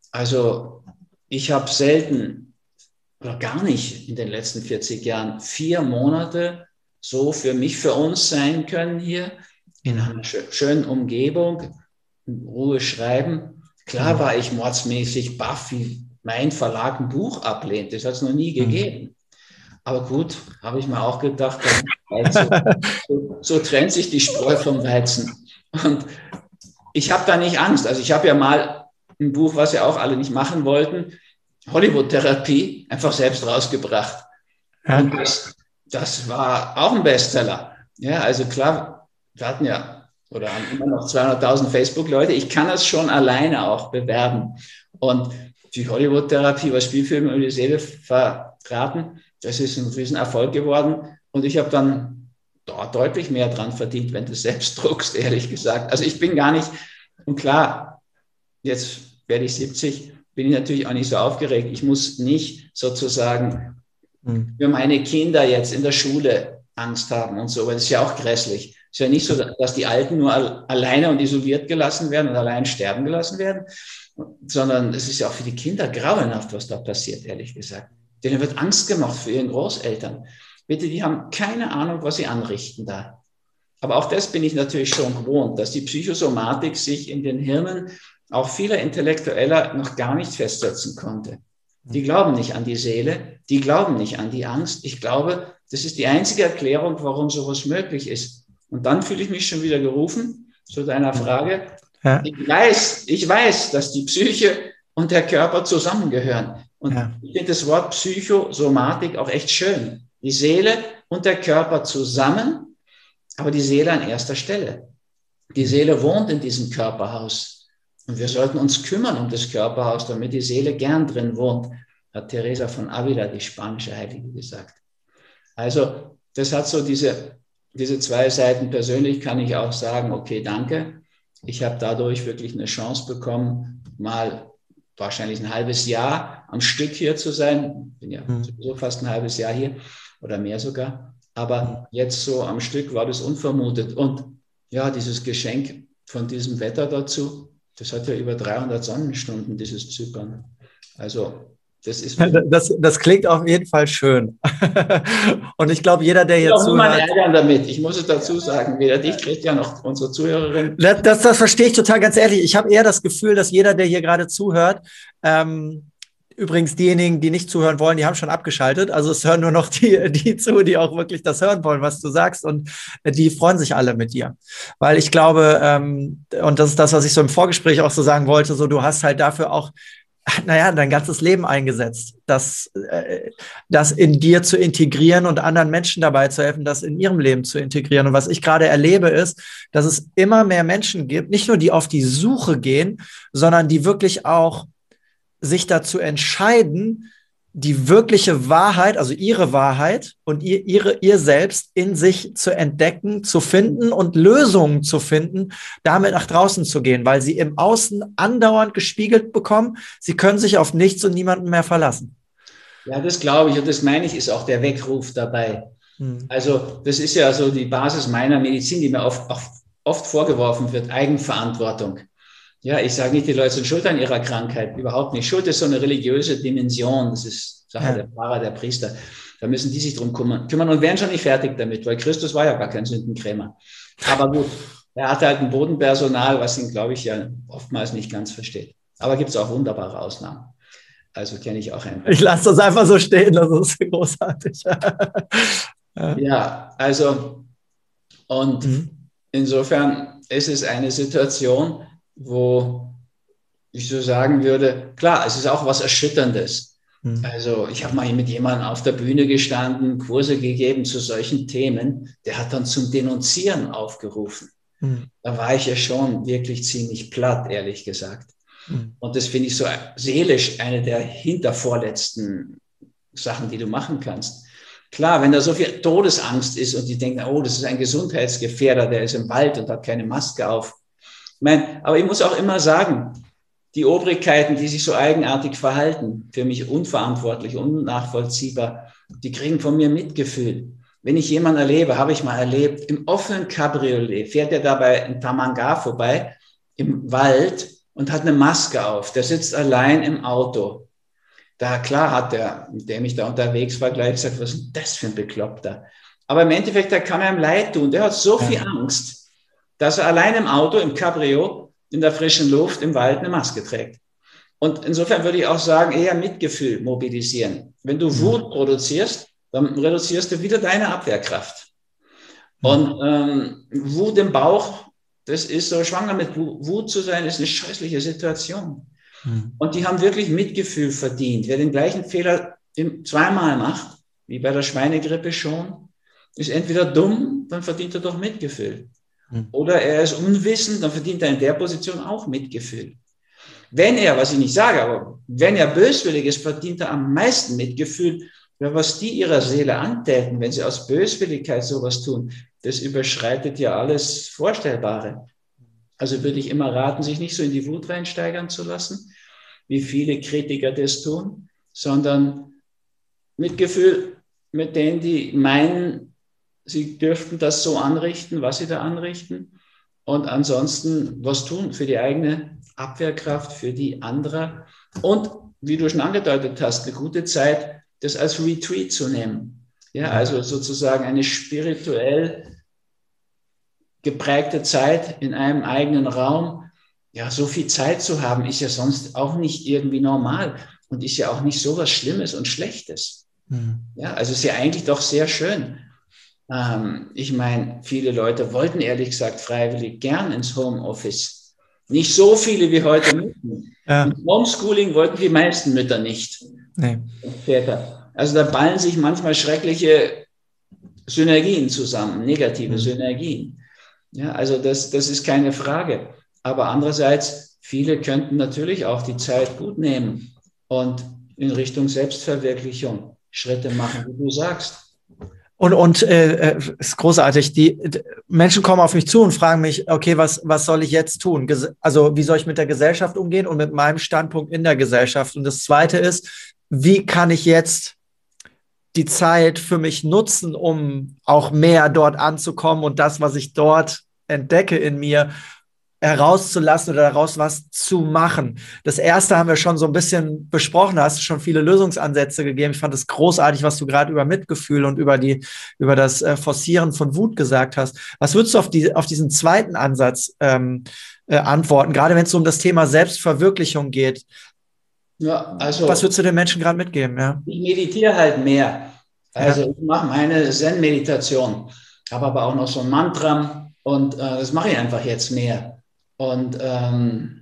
A: Also ich habe selten oder gar nicht in den letzten vierzig Jahren vier Monate so für mich, für uns sein können hier in einer schönen Umgebung, in Ruhe schreiben. Klar war ich mordsmäßig baff, wie mein Verlag ein Buch ablehnt. Das hat es noch nie gegeben. Aber gut, habe ich mir auch gedacht, also, so, so trennt sich die Spreu vom Weizen. Und ich habe da nicht Angst. Also ich habe ja mal ein Buch, was ja auch alle nicht machen wollten, Hollywood-Therapie, einfach selbst rausgebracht. Ja. Und das, das war auch ein Bestseller. Ja, also klar, wir hatten ja oder haben immer noch zweihunderttausend Facebook-Leute. Ich kann das schon alleine auch bewerben. Und die Hollywood-Therapie, was Spielfilme über die Seele verraten, das ist ein Riesenerfolg geworden. Und ich habe dann dort deutlich mehr dran verdient, wenn du es selbst druckst, ehrlich gesagt. Also ich bin gar nicht, und klar, jetzt werde ich siebzig, bin ich natürlich auch nicht so aufgeregt. Ich muss nicht sozusagen hm. für meine Kinder jetzt in der Schule Angst haben und so, weil das ist ja auch grässlich. Es ist ja nicht so, dass die Alten nur alleine und isoliert gelassen werden und allein sterben gelassen werden, sondern es ist ja auch für die Kinder grauenhaft, was da passiert, ehrlich gesagt. Denen wird Angst gemacht für ihren Großeltern. Bitte, die haben keine Ahnung, was sie anrichten da. Aber auch das bin ich natürlich schon gewohnt, dass die Psychosomatik sich in den Hirnen auch vieler Intellektueller noch gar nicht festsetzen konnte. Die glauben nicht an die Seele, die glauben nicht an die Angst. Ich glaube, das ist die einzige Erklärung, warum sowas möglich ist. Und dann fühle ich mich schon wieder gerufen zu deiner Frage. Ja. Ich weiß, ich weiß, dass die Psyche und der Körper zusammengehören. Und ja. ich finde das Wort Psychosomatik auch echt schön. Die Seele und der Körper zusammen, aber die Seele an erster Stelle. Die Seele wohnt in diesem Körperhaus. Und wir sollten uns kümmern um das Körperhaus, damit die Seele gern drin wohnt, hat Teresa von Ávila, die spanische Heilige, gesagt. Also das hat so diese, diese zwei Seiten. Persönlich kann ich auch sagen, okay, danke. Ich habe dadurch wirklich eine Chance bekommen, mal wahrscheinlich ein halbes Jahr am Stück hier zu sein. Bin ja sowieso fast ein halbes Jahr hier oder mehr sogar. Aber jetzt so am Stück war das unvermutet. Und ja, dieses Geschenk von diesem Wetter dazu, das hat ja über dreihundert Sonnenstunden, dieses Zypern. Also das ist...
B: Das, das klingt auf jeden Fall schön. Und ich glaube, jeder, der hier zuhört...
A: Ich ärgern damit. Ich muss es dazu sagen, weder dich, Christian, noch unsere Zuhörerin.
B: Das, das, das verstehe ich total, ganz ehrlich. Ich habe eher das Gefühl, dass jeder, der hier gerade zuhört, ähm, übrigens diejenigen, die nicht zuhören wollen, die haben schon abgeschaltet. Also es hören nur noch die, die zu, die auch wirklich das hören wollen, was du sagst. Und die freuen sich alle mit dir. Weil ich glaube, ähm, und das ist das, was ich so im Vorgespräch auch so sagen wollte, so du hast halt dafür auch, naja, dein ganzes Leben eingesetzt, das, äh, das in dir zu integrieren und anderen Menschen dabei zu helfen, das in ihrem Leben zu integrieren. Und was ich gerade erlebe, ist, dass es immer mehr Menschen gibt, nicht nur die auf die Suche gehen, sondern die wirklich auch sich dazu entscheiden, die wirkliche Wahrheit, also ihre Wahrheit und ihr, ihre, ihr selbst in sich zu entdecken, zu finden und Lösungen zu finden, damit nach draußen zu gehen, weil sie im Außen andauernd gespiegelt bekommen, sie können sich auf nichts und niemanden mehr verlassen.
A: Ja, das glaube ich und das meine ich, ist auch der Weckruf dabei. Hm. Also das ist ja so die Basis meiner Medizin, die mir oft, oft, oft vorgeworfen wird, Eigenverantwortung. Ja, ich sage nicht, die Leute sind schuld an ihrer Krankheit, überhaupt nicht. Schuld ist so eine religiöse Dimension, das ist Sache ja. der Pfarrer, der Priester. Da müssen die sich drum kümmern, kümmern und wären schon nicht fertig damit, weil Christus war ja gar kein Sündenkrämer. Aber gut, er hatte halt ein Bodenpersonal, was ihn, glaube ich, ja oftmals nicht ganz versteht. Aber gibt es auch wunderbare Ausnahmen. Also kenne ich auch einen.
B: Ich lasse das einfach so stehen, das ist großartig.
A: ja. ja, also und mhm. insofern ist es eine Situation, wo ich so sagen würde, klar, es ist auch was Erschütterndes. Mhm. Also ich habe mal mit jemandem auf der Bühne gestanden, Kurse gegeben zu solchen Themen, der hat dann zum Denunzieren aufgerufen. Mhm. Da war ich ja schon wirklich ziemlich platt, ehrlich gesagt. Mhm. Und das finde ich so seelisch eine der hintervorletzten Sachen, die du machen kannst. Klar, wenn da so viel Todesangst ist und die denken, oh, das ist ein Gesundheitsgefährder, der ist im Wald und hat keine Maske auf. Ich meine, aber ich muss auch immer sagen, die Obrigkeiten, die sich so eigenartig verhalten, für mich unverantwortlich, unnachvollziehbar, die kriegen von mir Mitgefühl. Wenn ich jemanden erlebe, habe ich mal erlebt, im offenen Cabriolet fährt er dabei in Tamanga vorbei, im Wald, und hat eine Maske auf. Der sitzt allein im Auto. Da, klar hat der, mit dem ich da unterwegs war, gleich gesagt, was ist denn das für ein Bekloppter? Aber im Endeffekt, der kann einem leid tun. Der hat so viel Angst, dass er allein im Auto, im Cabrio, in der frischen Luft, im Wald eine Maske trägt. Und insofern würde ich auch sagen, eher Mitgefühl mobilisieren. Wenn du Wut produzierst, dann reduzierst du wieder deine Abwehrkraft. Und ähm, Wut im Bauch, das ist so, schwanger mit Wut zu sein, ist eine scheußliche Situation. Mhm. Und die haben wirklich Mitgefühl verdient. Wer den gleichen Fehler zweimal macht, wie bei der Schweinegrippe schon, ist entweder dumm, dann verdient er doch Mitgefühl. Mhm. Oder er ist unwissend, dann verdient er in der Position auch Mitgefühl. Wenn er, was ich nicht sage, aber wenn er böswillig ist, verdient er am meisten Mitgefühl, weil was die ihrer Seele antäten, wenn sie aus Böswilligkeit sowas tun, das überschreitet ja alles Vorstellbare. Also würde ich immer raten, sich nicht so in die Wut reinsteigern zu lassen, wie viele Kritiker das tun, sondern Mitgefühl mit denen, die meinen, sie dürften das so anrichten, was sie da anrichten. Und ansonsten was tun für die eigene Abwehrkraft, für die anderer. Und wie du schon angedeutet hast, eine gute Zeit, das als Retreat zu nehmen. Ja, also sozusagen eine spirituell geprägte Zeit in einem eigenen Raum. Ja, so viel Zeit zu haben, ist ja sonst auch nicht irgendwie normal und ist ja auch nicht so was Schlimmes und Schlechtes. Mhm. Ja, also ist ja eigentlich doch sehr schön. Ähm, ich meine, viele Leute wollten ehrlich gesagt freiwillig gern ins Homeoffice. Nicht so viele wie heute müssen. Ja. Im Homeschooling wollten die meisten Mütter nicht. Nee. Väter. Also da ballen sich manchmal schreckliche Synergien zusammen, negative mhm. Synergien. Ja, also das, das ist keine Frage. Aber andererseits, viele könnten natürlich auch die Zeit gut nehmen und in Richtung Selbstverwirklichung Schritte machen, wie du sagst.
B: Und, und äh, ist großartig. Die, die Menschen kommen auf mich zu und fragen mich, okay, was, was soll ich jetzt tun? Ges- also wie soll ich mit der Gesellschaft umgehen und mit meinem Standpunkt in der Gesellschaft? Und das Zweite ist, wie kann ich jetzt die Zeit für mich nutzen, um auch mehr dort anzukommen und das, was ich dort entdecke in mir, herauszulassen oder daraus was zu machen. Das erste haben wir schon so ein bisschen besprochen, da hast du schon viele Lösungsansätze gegeben. Ich fand es großartig, was du gerade über Mitgefühl und über die, über das äh, Forcieren von Wut gesagt hast. Was würdest du auf die, auf diesen zweiten Ansatz ähm, äh, antworten, gerade wenn es um das Thema Selbstverwirklichung geht?
A: Ja, also,
B: was würdest du den Menschen gerade mitgeben? Ja?
A: Ich meditiere halt mehr. Also ja. Ich mache meine Zen-Meditation, habe aber auch noch so ein Mantra und äh, das mache ich einfach jetzt mehr. Und ähm,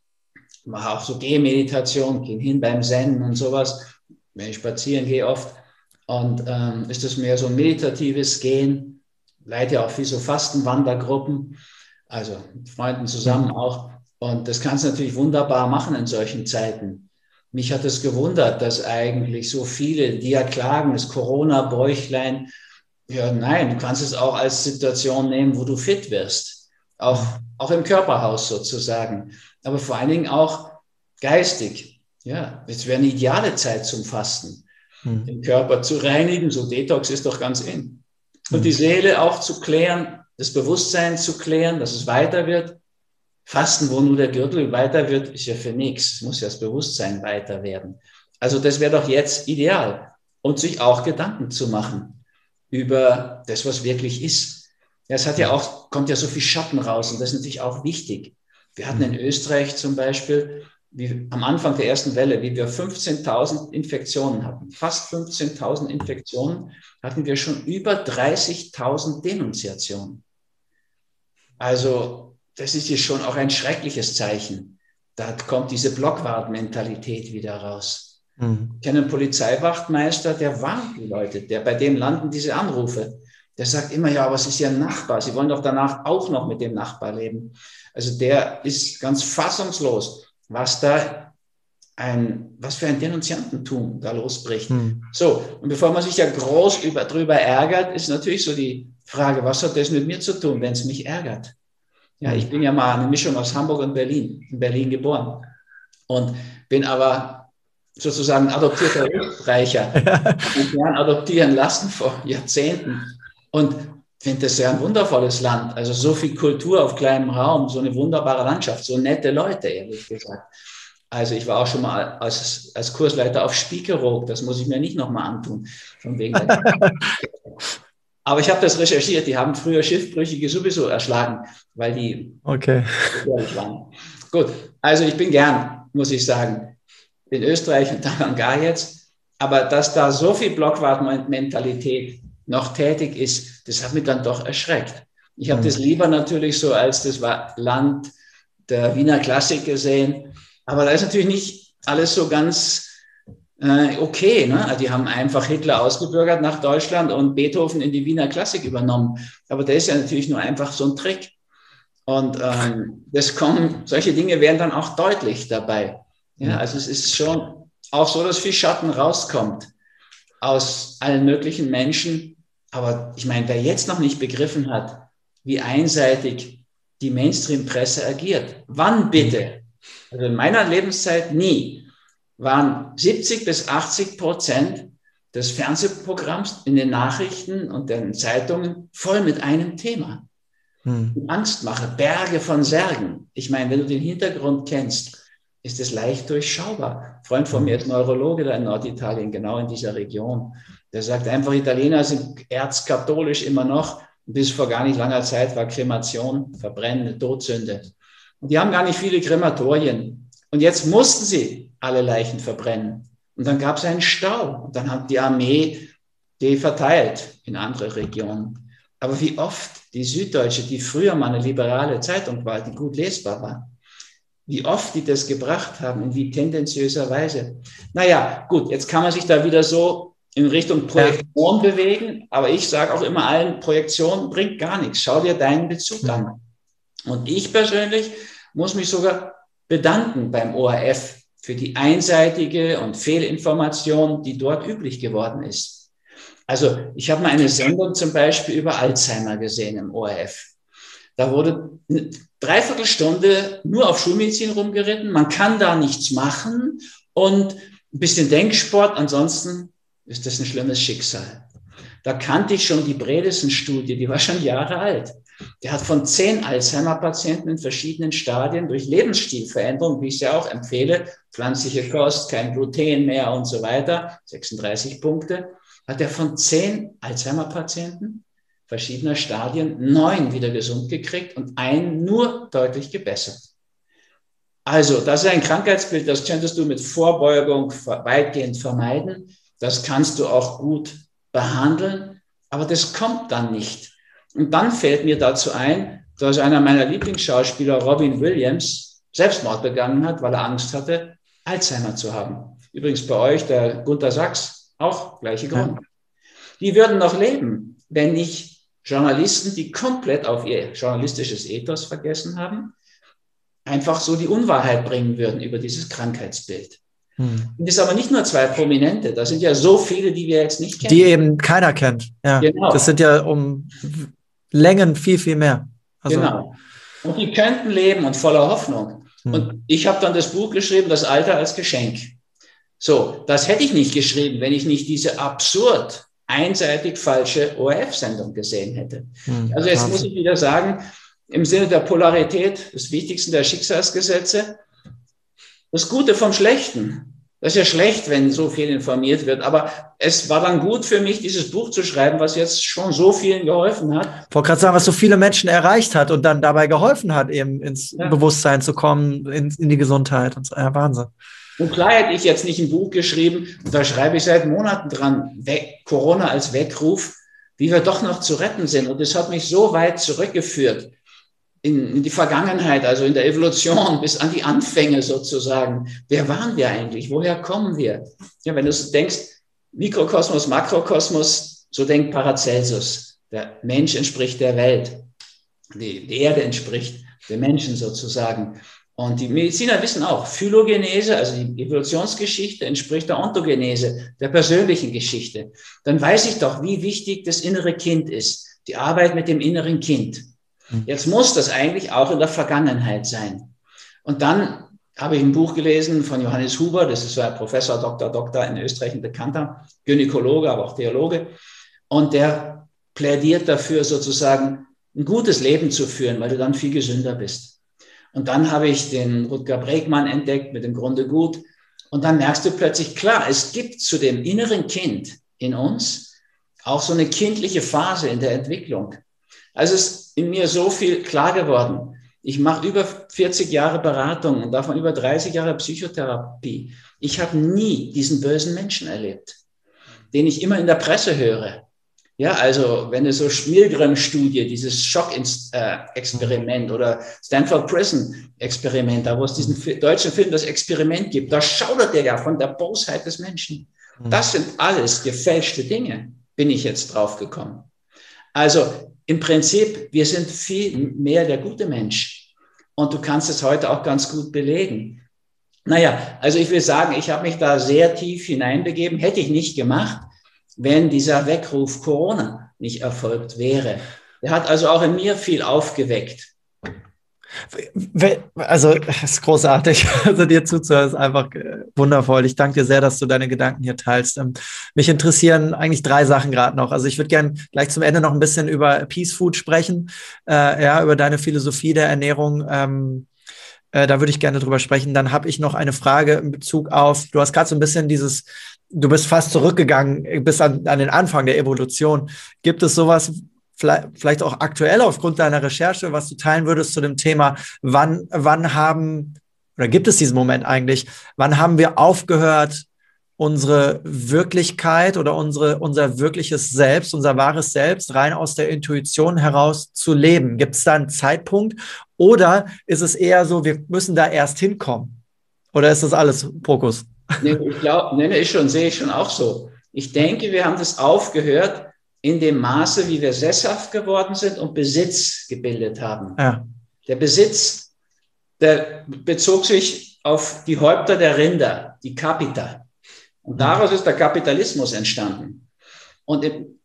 A: mache auch so Gehmeditation, gehe hin beim Zen und sowas, wenn ich spazieren gehe oft. Und ähm, ist das mehr so ein meditatives Gehen, leite ja auch viel so Fastenwandergruppen, also mit Freunden zusammen auch. Und das kannst du natürlich wunderbar machen in solchen Zeiten. Mich hat es gewundert, dass eigentlich so viele, die ja klagen, das Corona-Bäuchlein, ja nein, du kannst es auch als Situation nehmen, wo du fit wirst. Auch, auch im Körperhaus sozusagen, aber vor allen Dingen auch geistig. Ja, es wäre eine ideale Zeit zum Fasten, mhm. den Körper zu reinigen, so Detox ist doch ganz in. Und mhm. die Seele auch zu klären, das Bewusstsein zu klären, dass es weiter wird. Fasten, wo nur der Gürtel weiter wird, ist ja für nichts. Es muss ja das Bewusstsein weiter werden. Also das wäre doch jetzt ideal. Und sich auch Gedanken zu machen über das, was wirklich ist. Ja, es hat ja auch, kommt ja so viel Schatten raus und das ist natürlich auch wichtig. Wir hatten in Österreich zum Beispiel, wie am Anfang der ersten Welle, wie wir fünfzehntausend Infektionen hatten, fast fünfzehntausend Infektionen, hatten wir schon über dreißigtausend Denunziationen. Also das ist jetzt schon auch ein schreckliches Zeichen. Da kommt diese Blockwart-Mentalität wieder raus. Mhm. Ich kenne einen Polizeiwachtmeister, der warnt die Leute, der, bei dem landen diese Anrufe. Der sagt immer, ja, aber es ist ja ein Nachbar. Sie wollen doch danach auch noch mit dem Nachbar leben. Also der ist ganz fassungslos, was da ein, was für ein Denunziantentum da losbricht. Hm. So, und bevor man sich ja groß über, drüber ärgert, ist natürlich so die Frage, was hat das mit mir zu tun, wenn es mich ärgert? Ja, ich bin ja mal eine Mischung aus Hamburg und Berlin, in Berlin geboren. und bin aber sozusagen adoptierter Österreicher, und gern adoptieren lassen vor Jahrzehnten und finde das ja ein wundervolles Land. Also so viel Kultur auf kleinem Raum, so eine wunderbare Landschaft, so nette Leute, ehrlich gesagt. Also ich war auch schon mal als, als Kursleiter auf Spiekeroog, das muss ich mir nicht nochmal antun. Von wegen der Aber ich habe das recherchiert, die haben früher Schiffbrüchige sowieso erschlagen, weil die
B: okay.
A: gefährlich waren. Gut, also ich bin gern, muss ich sagen, in Österreich und dann gar jetzt. Aber dass da so viel Blockwart-Mentalität noch tätig ist, das hat mich dann doch erschreckt. Ich habe mhm. das lieber natürlich so als das Land der Wiener Klassik gesehen. Aber da ist natürlich nicht alles so ganz äh, okay. Ne? Also die haben einfach Hitler ausgebürgert nach Deutschland und Beethoven in die Wiener Klassik übernommen. Aber der ist ja natürlich nur einfach so ein Trick. Und ähm, das kommen, solche Dinge werden dann auch deutlich dabei. Ja, also es ist schon auch so, dass viel Schatten rauskommt aus allen möglichen Menschen. Aber ich meine, wer jetzt noch nicht begriffen hat, wie einseitig die Mainstream-Presse agiert, wann bitte, also in meiner Lebenszeit nie, waren siebzig bis achtzig Prozent des Fernsehprogramms in den Nachrichten und den Zeitungen voll mit einem Thema. Hm. Angstmache, Berge von Särgen. Ich meine, wenn du den Hintergrund kennst, ist es leicht durchschaubar. Ein Freund von mir ist Neurologe da in Norditalien, genau in dieser Region. Der sagt einfach, Italiener sind erzkatholisch immer noch. Bis vor gar nicht langer Zeit war Kremation, Verbrennen, eine Todsünde. Und die haben gar nicht viele Krematorien. Und jetzt mussten sie alle Leichen verbrennen. Und dann gab es einen Stau. Und dann hat die Armee die verteilt in andere Regionen. Aber wie oft die Süddeutsche, die früher mal eine liberale Zeitung war, die gut lesbar war, wie oft die das gebracht haben, in wie tendenziöser Weise. Naja, gut, jetzt kann man sich da wieder so in Richtung Projektion ja. bewegen, aber ich sage auch immer allen, Projektion bringt gar nichts. Schau dir deinen Bezug mhm. an. Und ich persönlich muss mich sogar bedanken beim O R F für die einseitige und Fehlinformation, die dort üblich geworden ist. Also ich habe mal eine Sendung zum Beispiel über Alzheimer gesehen im O R F. Da wurde eine Dreiviertelstunde nur auf Schulmedizin rumgeritten. Man kann da nichts machen und ein bisschen Denksport. Ansonsten ist das ein schlimmes Schicksal. Da kannte ich schon die Bredesen-Studie, die war schon Jahre alt. Der hat von zehn Alzheimer-Patienten in verschiedenen Stadien durch Lebensstilveränderung, wie ich es ja auch empfehle, pflanzliche Kost, kein Gluten mehr und so weiter, sechsunddreißig Punkte, hat er von zehn Alzheimer-Patienten verschiedener Stadien neun wieder gesund gekriegt und einen nur deutlich gebessert. Also, das ist ein Krankheitsbild, das könntest du mit Vorbeugung weitgehend vermeiden. Das kannst du auch gut behandeln, aber das kommt dann nicht. Und dann fällt mir dazu ein, dass einer meiner Lieblingsschauspieler, Robin Williams, Selbstmord begangen hat, weil er Angst hatte, Alzheimer zu haben. Übrigens bei euch, der Gunter Sachs, auch gleiche Grund. Ja. Die würden noch leben, wenn nicht Journalisten, die komplett auf ihr journalistisches Ethos vergessen haben, einfach so die Unwahrheit bringen würden über dieses Krankheitsbild. Hm. Und das ist aber nicht nur zwei Prominente, das sind ja so viele, die wir jetzt nicht kennen.
B: Die eben keiner kennt. Ja, genau. Das sind ja um Längen viel, viel mehr. Also
A: genau. Und die könnten leben und voller Hoffnung. Hm. Und ich habe dann das Buch geschrieben, Das Alter als Geschenk. So, das hätte ich nicht geschrieben, wenn ich nicht diese absurd einseitig falsche O R F-Sendung gesehen hätte. Hm, also jetzt muss ich wieder sagen, im Sinne der Polarität, des Wichtigsten der Schicksalsgesetze, das Gute vom Schlechten. Das ist ja schlecht, wenn so viel informiert wird, aber es war dann gut für mich, dieses Buch zu schreiben, was jetzt schon so vielen geholfen hat.
B: Ich wollte gerade sagen, was so viele Menschen erreicht hat und dann dabei geholfen hat, eben ins ja. Bewusstsein zu kommen, in, in die Gesundheit und so. Ja, Wahnsinn.
A: Und klar hätte ich jetzt nicht ein Buch geschrieben, und da schreibe ich seit Monaten dran, Weg, Corona als Weckruf, wie wir doch noch zu retten sind. Und das hat mich so weit zurückgeführt in, in die Vergangenheit, also in der Evolution, bis an die Anfänge sozusagen. Wer waren wir eigentlich? Woher kommen wir? Ja, wenn du denkst, Mikrokosmos, Makrokosmos, so denkt Paracelsus. Der Mensch entspricht der Welt. Die, die Erde entspricht dem Menschen sozusagen. Und die Mediziner wissen auch, Phylogenese, also die Evolutionsgeschichte, entspricht der Ontogenese, der persönlichen Geschichte. Dann weiß ich doch, wie wichtig das innere Kind ist, die Arbeit mit dem inneren Kind. Jetzt muss das eigentlich auch in der Vergangenheit sein. Und dann habe ich ein Buch gelesen von Johannes Huber, das ist so ein Professor, Doktor, Doktor in Österreich, ein bekannter Gynäkologe, aber auch Theologe. Und der plädiert dafür, sozusagen ein gutes Leben zu führen, weil du dann viel gesünder bist. Und dann habe ich den Rutger Bregmann entdeckt mit dem Grunde gut. Und dann merkst du plötzlich, klar, es gibt zu dem inneren Kind in uns auch so eine kindliche Phase in der Entwicklung. Also es ist in mir so viel klar geworden. Ich mache über vierzig Jahre Beratung und davon über dreißig Jahre Psychotherapie. Ich habe nie diesen bösen Menschen erlebt, den ich immer in der Presse höre. Ja, also wenn es so Milgram-Studie, dieses Schock-Experiment oder Stanford Prison-Experiment, da wo es diesen deutschen Film das Experiment gibt, da schaudert der ja von der Bosheit des Menschen. Das sind alles gefälschte Dinge, bin ich jetzt drauf gekommen. Also im Prinzip, wir sind viel mehr der gute Mensch. Und du kannst es heute auch ganz gut belegen. Naja, also ich will sagen, ich habe mich da sehr tief hineinbegeben. Hätte ich nicht gemacht, wenn dieser Weckruf Corona nicht erfolgt wäre. Der hat also auch in mir viel aufgeweckt.
B: Also, das ist großartig. Also, dir zuzuhören ist einfach wundervoll. Ich danke dir sehr, dass du deine Gedanken hier teilst. Mich interessieren eigentlich drei Sachen gerade noch. Also, ich würde gerne gleich zum Ende noch ein bisschen über Peace Food sprechen, äh, ja, über deine Philosophie der Ernährung. Ähm, äh, da würde ich gerne drüber sprechen. Dann habe ich noch eine Frage in Bezug auf, du hast gerade so ein bisschen dieses, du bist fast zurückgegangen bis an, an den Anfang der Evolution. Gibt es sowas, vielleicht auch aktuell aufgrund deiner Recherche, was du teilen würdest zu dem Thema, wann, wann haben, oder gibt es diesen Moment eigentlich, wann haben wir aufgehört, unsere Wirklichkeit oder unsere, unser wirkliches Selbst, unser wahres Selbst rein aus der Intuition heraus zu leben? Gibt es da einen Zeitpunkt oder ist es eher so, wir müssen da erst hinkommen? Oder ist das alles Pokus?
A: Nee, ich glaube, nee, nee, schon, sehe ich schon auch so. Ich denke, wir haben das aufgehört, in dem Maße, wie wir sesshaft geworden sind und Besitz gebildet haben.
B: Ja.
A: Der Besitz, der bezog sich auf die Häupter der Rinder, die Capita. Und daraus ist der Kapitalismus entstanden. Und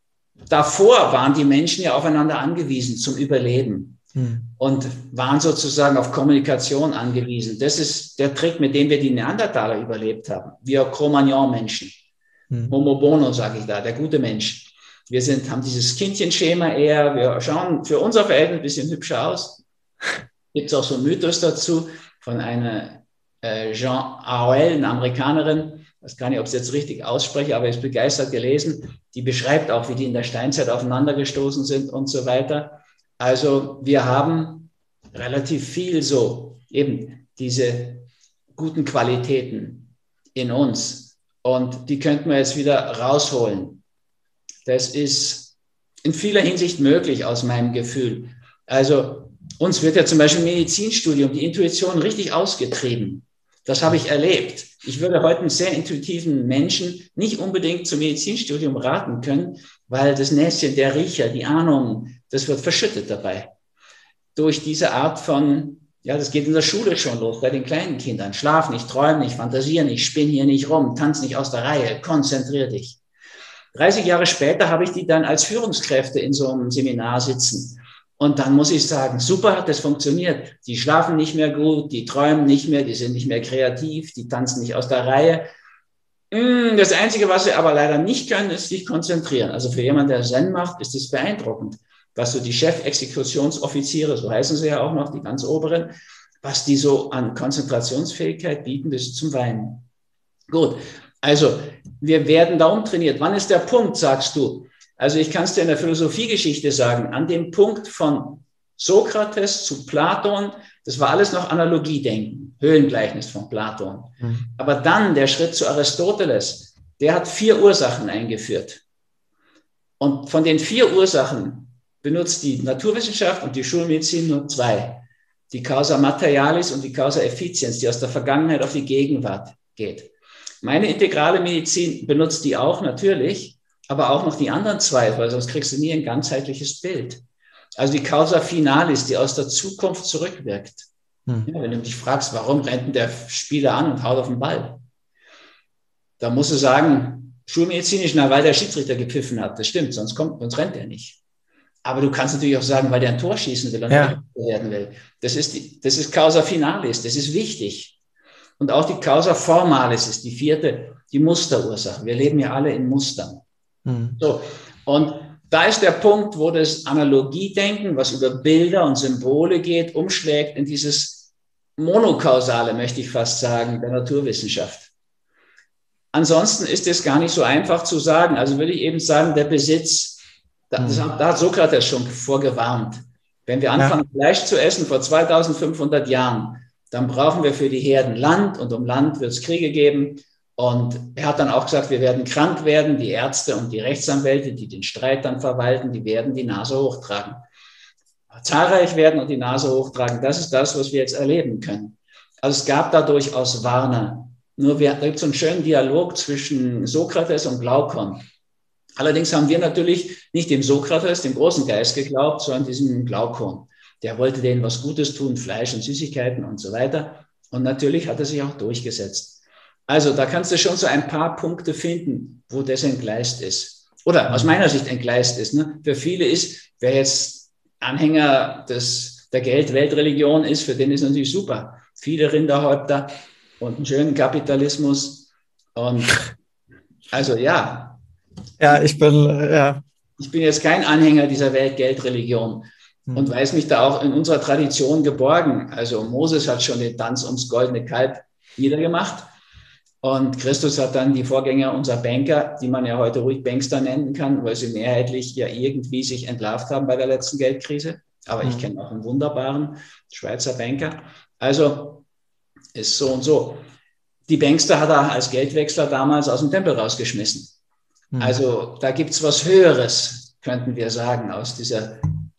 A: davor waren die Menschen ja aufeinander angewiesen zum Überleben hm. und waren sozusagen auf Kommunikation angewiesen. Das ist der Trick, mit dem wir die Neandertaler überlebt haben. Wir Cro-Magnon-Menschen. Hm. Homo bono, sage ich da, der gute Mensch. Wir sind, haben dieses Kindchenschema eher, wir schauen für unser Verhältnis ein bisschen hübscher aus. Gibt es auch so einen Mythos dazu von einer äh, Jean Auel, eine Amerikanerin, ich weiß gar nicht, ob ich es jetzt richtig ausspreche, aber ich habe es begeistert gelesen, die beschreibt auch, wie die in der Steinzeit aufeinander gestoßen sind und so weiter. Also wir haben relativ viel so, eben diese guten Qualitäten in uns und die könnten wir jetzt wieder rausholen. Das ist in vieler Hinsicht möglich aus meinem Gefühl. Also uns wird ja zum Beispiel im Medizinstudium die Intuition richtig ausgetrieben. Das habe ich erlebt. Ich würde heute einen sehr intuitiven Menschen nicht unbedingt zum Medizinstudium raten können, weil das Näschen, der Riecher, die Ahnung, das wird verschüttet dabei. Durch diese Art von, ja, das geht in der Schule schon los, bei den kleinen Kindern. Schlaf nicht, träum nicht, fantasier nicht, spinn hier nicht rum, tanz nicht aus der Reihe, konzentrier dich. dreißig Jahre später habe ich die dann als Führungskräfte in so einem Seminar sitzen. Und dann muss ich sagen, super, hat das funktioniert. Die schlafen nicht mehr gut, die träumen nicht mehr, die sind nicht mehr kreativ, die tanzen nicht aus der Reihe. Das Einzige, was sie aber leider nicht können, ist sich konzentrieren. Also für jemanden, der Zen macht, ist es beeindruckend, was so die Chefexekutionsoffiziere, so heißen sie ja auch noch, die ganz oberen, was die so an Konzentrationsfähigkeit bieten, das ist zum Weinen. Gut. Also, wir werden da umtrainiert. Wann ist der Punkt, sagst du? Also, ich kann es dir in der Philosophiegeschichte sagen, an dem Punkt von Sokrates zu Platon, das war alles noch Analogiedenken, Höhlengleichnis von Platon. Mhm. Aber dann der Schritt zu Aristoteles, der hat vier Ursachen eingeführt. Und von den vier Ursachen benutzt die Naturwissenschaft und die Schulmedizin nur zwei. Die Causa Materialis und die Causa Efficiens, die aus der Vergangenheit auf die Gegenwart geht. Meine integrale Medizin benutzt die auch natürlich, aber auch noch die anderen zwei, weil sonst kriegst du nie ein ganzheitliches Bild. Also die Causa Finalis, die aus der Zukunft zurückwirkt. Hm. Ja, wenn du dich fragst, warum rennt denn der Spieler an und haut auf den Ball? Da musst du sagen, schulmedizinisch, na, weil der Schiedsrichter gepfiffen hat. Das stimmt, sonst kommt, sonst rennt er nicht. Aber du kannst natürlich auch sagen, weil der ein Tor schießen will und ja. werden will. Das ist, die, das ist Causa Finalis, das ist wichtig. Und auch die Causa formalis ist die vierte, die Musterursache. Wir leben ja alle in Mustern. Mhm. So, und da ist der Punkt, wo das Analogiedenken, was über Bilder und Symbole geht, umschlägt in dieses Monokausale, möchte ich fast sagen, der Naturwissenschaft. Ansonsten ist es gar nicht so einfach zu sagen. Also würde ich eben sagen, der Besitz, das, da hat Sokrates schon vorgewarnt. Wenn wir anfangen, ja. Fleisch zu essen vor zweitausendfünfhundert Jahren, dann brauchen wir für die Herden Land und um Land wird es Kriege geben. Und er hat dann auch gesagt, wir werden krank werden. Die Ärzte und die Rechtsanwälte, die den Streit dann verwalten, die werden die Nase hochtragen. Zahlreich werden und die Nase hochtragen. Das ist das, was wir jetzt erleben können. Also es gab da durchaus Warner. Nur wir, da gibt es so einen schönen Dialog zwischen Sokrates und Glaukon. Allerdings haben wir natürlich nicht dem Sokrates, dem großen Geist geglaubt, sondern diesem Glaukon. Der wollte denen was Gutes tun, Fleisch und Süßigkeiten und so weiter. Und natürlich hat er sich auch durchgesetzt. Also da kannst du schon so ein paar Punkte finden, wo das entgleist ist. Oder aus meiner Sicht entgleist ist. Ne? Für viele ist, wer jetzt Anhänger des, der Geld-Weltreligion ist, für den ist natürlich super. Viele Rinderhäupter und einen schönen Kapitalismus. Und also ja.
B: Ja, ich bin, ja.
A: Ich bin jetzt kein Anhänger dieser Welt-Geld-Religion hm. und weiß mich da auch in unserer Tradition geborgen. Also Moses hat schon den Tanz ums goldene Kalb niedergemacht. Und Christus hat dann die Vorgänger unserer Banker, die man ja heute ruhig Bankster nennen kann, weil sie mehrheitlich ja irgendwie sich entlarvt haben bei der letzten Geldkrise. Aber ich kenne auch einen wunderbaren Schweizer Banker. Also ist so und so. Die Bankster hat er als Geldwechsler damals aus dem Tempel rausgeschmissen. Mhm. Also da gibt es was Höheres, könnten wir sagen, aus dieser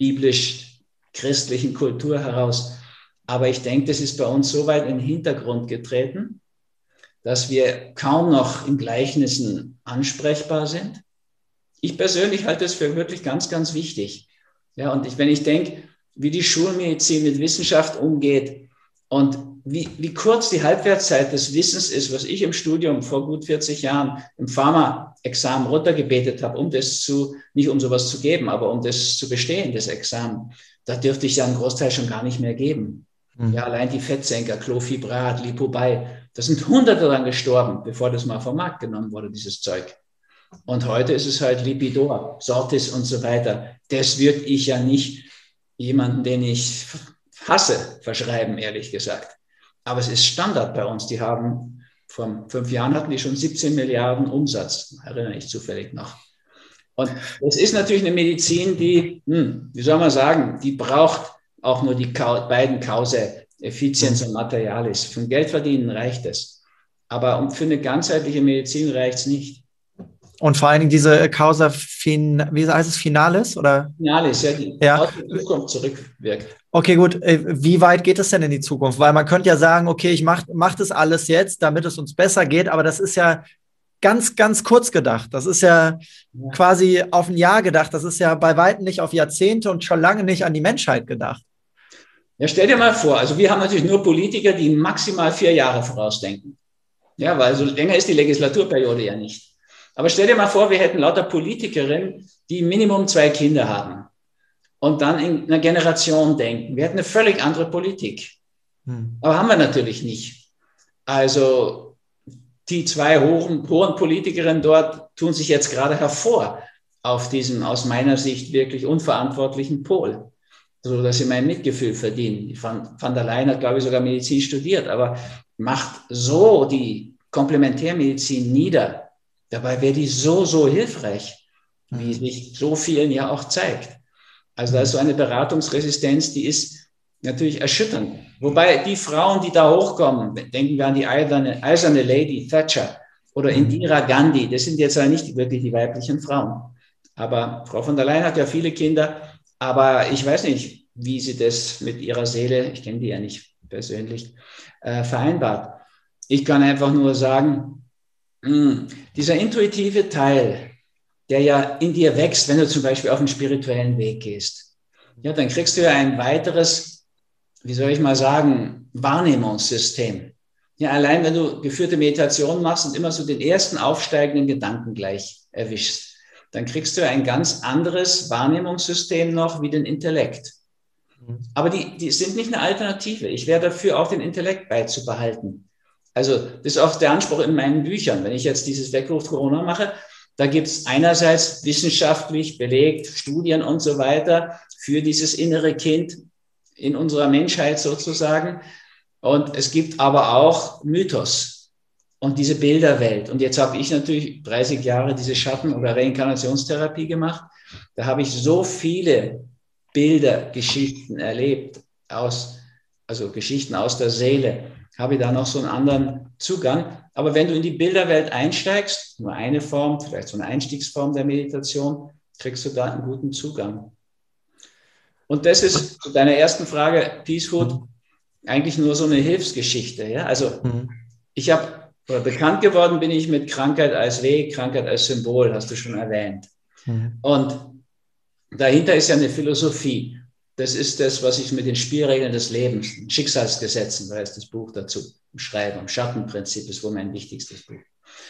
A: biblisch-christlichen Kultur heraus. Aber ich denke, das ist bei uns so weit in den Hintergrund getreten, dass wir kaum noch in Gleichnissen ansprechbar sind. Ich persönlich halte es für wirklich ganz, ganz wichtig. Ja, und ich, wenn ich denke, wie die Schulmedizin mit Wissenschaft umgeht und wie, wie kurz die Halbwertszeit des Wissens ist, was ich im Studium vor gut vierzig Jahren im Pharma-Examen runtergebetet habe, um das zu, nicht um sowas zu geben, aber um das zu bestehen, das Examen, da dürfte ich ja einen Großteil schon gar nicht mehr geben. Mhm. Ja, allein die Fettsenker, Clofibrat, Lipobay, da sind Hunderte dran gestorben, bevor das mal vom Markt genommen wurde, dieses Zeug. Und heute ist es halt Lipidor, Sortis und so weiter. Das würde ich ja nicht jemanden, den ich hasse, verschreiben, ehrlich gesagt. Aber es ist Standard bei uns. Die haben, vor fünf Jahren hatten die schon siebzehn Milliarden Umsatz, erinnere ich zufällig noch. Und es ist natürlich eine Medizin, die, hm, wie soll man sagen, die braucht auch nur die beiden Kausae, Effizienz und Materialis. Für Geld verdienen reicht es. Aber für eine ganzheitliche Medizin reicht es nicht.
B: Und vor allen Dingen diese Causa, fin, wie heißt es, Finalis? Oder?
A: Finalis, ja, die
B: ja.
A: aus der Zukunft zurückwirkt.
B: Okay, gut. Wie weit geht es denn in die Zukunft? Weil man könnte ja sagen, okay, ich mache mach das alles jetzt, damit es uns besser geht, aber das ist ja ganz, ganz kurz gedacht. Das ist ja, ja quasi auf ein Jahr gedacht. Das ist ja bei weitem nicht auf Jahrzehnte und schon lange nicht an die Menschheit gedacht.
A: Ja, stell dir mal vor, also wir haben natürlich nur Politiker, die maximal vier Jahre vorausdenken. Ja, weil so länger ist die Legislaturperiode ja nicht. Aber stell dir mal vor, wir hätten lauter Politikerinnen, die Minimum zwei Kinder haben und dann in einer Generation denken. Wir hätten eine völlig andere Politik. Hm. Aber haben wir natürlich nicht. Also die zwei hohen, hohen Politikerinnen dort tun sich jetzt gerade hervor auf diesem aus meiner Sicht wirklich unverantwortlichen Pol, so dass sie mein Mitgefühl verdienen. Van, Van der Leyen hat, glaube ich, sogar Medizin studiert, aber macht so die Komplementärmedizin nieder. Dabei wäre die so, so hilfreich, wie sich so vielen ja auch zeigt. Also da ist so eine Beratungsresistenz, die ist natürlich erschütternd. Wobei die Frauen, die da hochkommen, denken wir an die eiserne, eiserne Lady Thatcher oder Indira Gandhi, das sind jetzt ja nicht wirklich die weiblichen Frauen. Aber Frau von der Leyen hat ja viele Kinder, aber ich weiß nicht, wie sie das mit ihrer Seele, ich kenne die ja nicht persönlich, äh, vereinbart. Ich kann einfach nur sagen, mh, dieser intuitive Teil, der ja in dir wächst, wenn du zum Beispiel auf einen spirituellen Weg gehst, ja, dann kriegst du ja ein weiteres, wie soll ich mal sagen, Wahrnehmungssystem. Ja, allein wenn du geführte Meditation machst und immer so den ersten aufsteigenden Gedanken gleich erwischst, dann kriegst du ein ganz anderes Wahrnehmungssystem noch wie den Intellekt. Aber die, die sind nicht eine Alternative. Ich wäre dafür, auch den Intellekt beizubehalten. Also das ist auch der Anspruch in meinen Büchern. Wenn ich jetzt dieses Weckruf Corona mache, da gibt es einerseits wissenschaftlich belegt Studien und so weiter für dieses innere Kind in unserer Menschheit sozusagen. Und es gibt aber auch Mythos und diese Bilderwelt. Und jetzt habe ich natürlich dreißig Jahre diese Schatten- oder Reinkarnationstherapie gemacht. Da habe ich so viele Bildergeschichten erlebt, aus, also Geschichten aus der Seele, habe ich da noch so einen anderen Zugang. Aber wenn du in die Bilderwelt einsteigst, nur eine Form, vielleicht so eine Einstiegsform der Meditation, kriegst du da einen guten Zugang. Und das ist zu deiner ersten Frage, Peace Food, eigentlich nur so eine Hilfsgeschichte. Ja? Also ich habe, oder bekannt geworden bin ich mit Krankheit als Weg, Krankheit als Symbol, hast du schon erwähnt. Mhm. Und dahinter ist ja eine Philosophie. Das ist das, was ich mit den Spielregeln des Lebens, Schicksalsgesetzen, da ist das Buch dazu, schreibe. Im Schattenprinzip ist wohl mein wichtigstes Buch.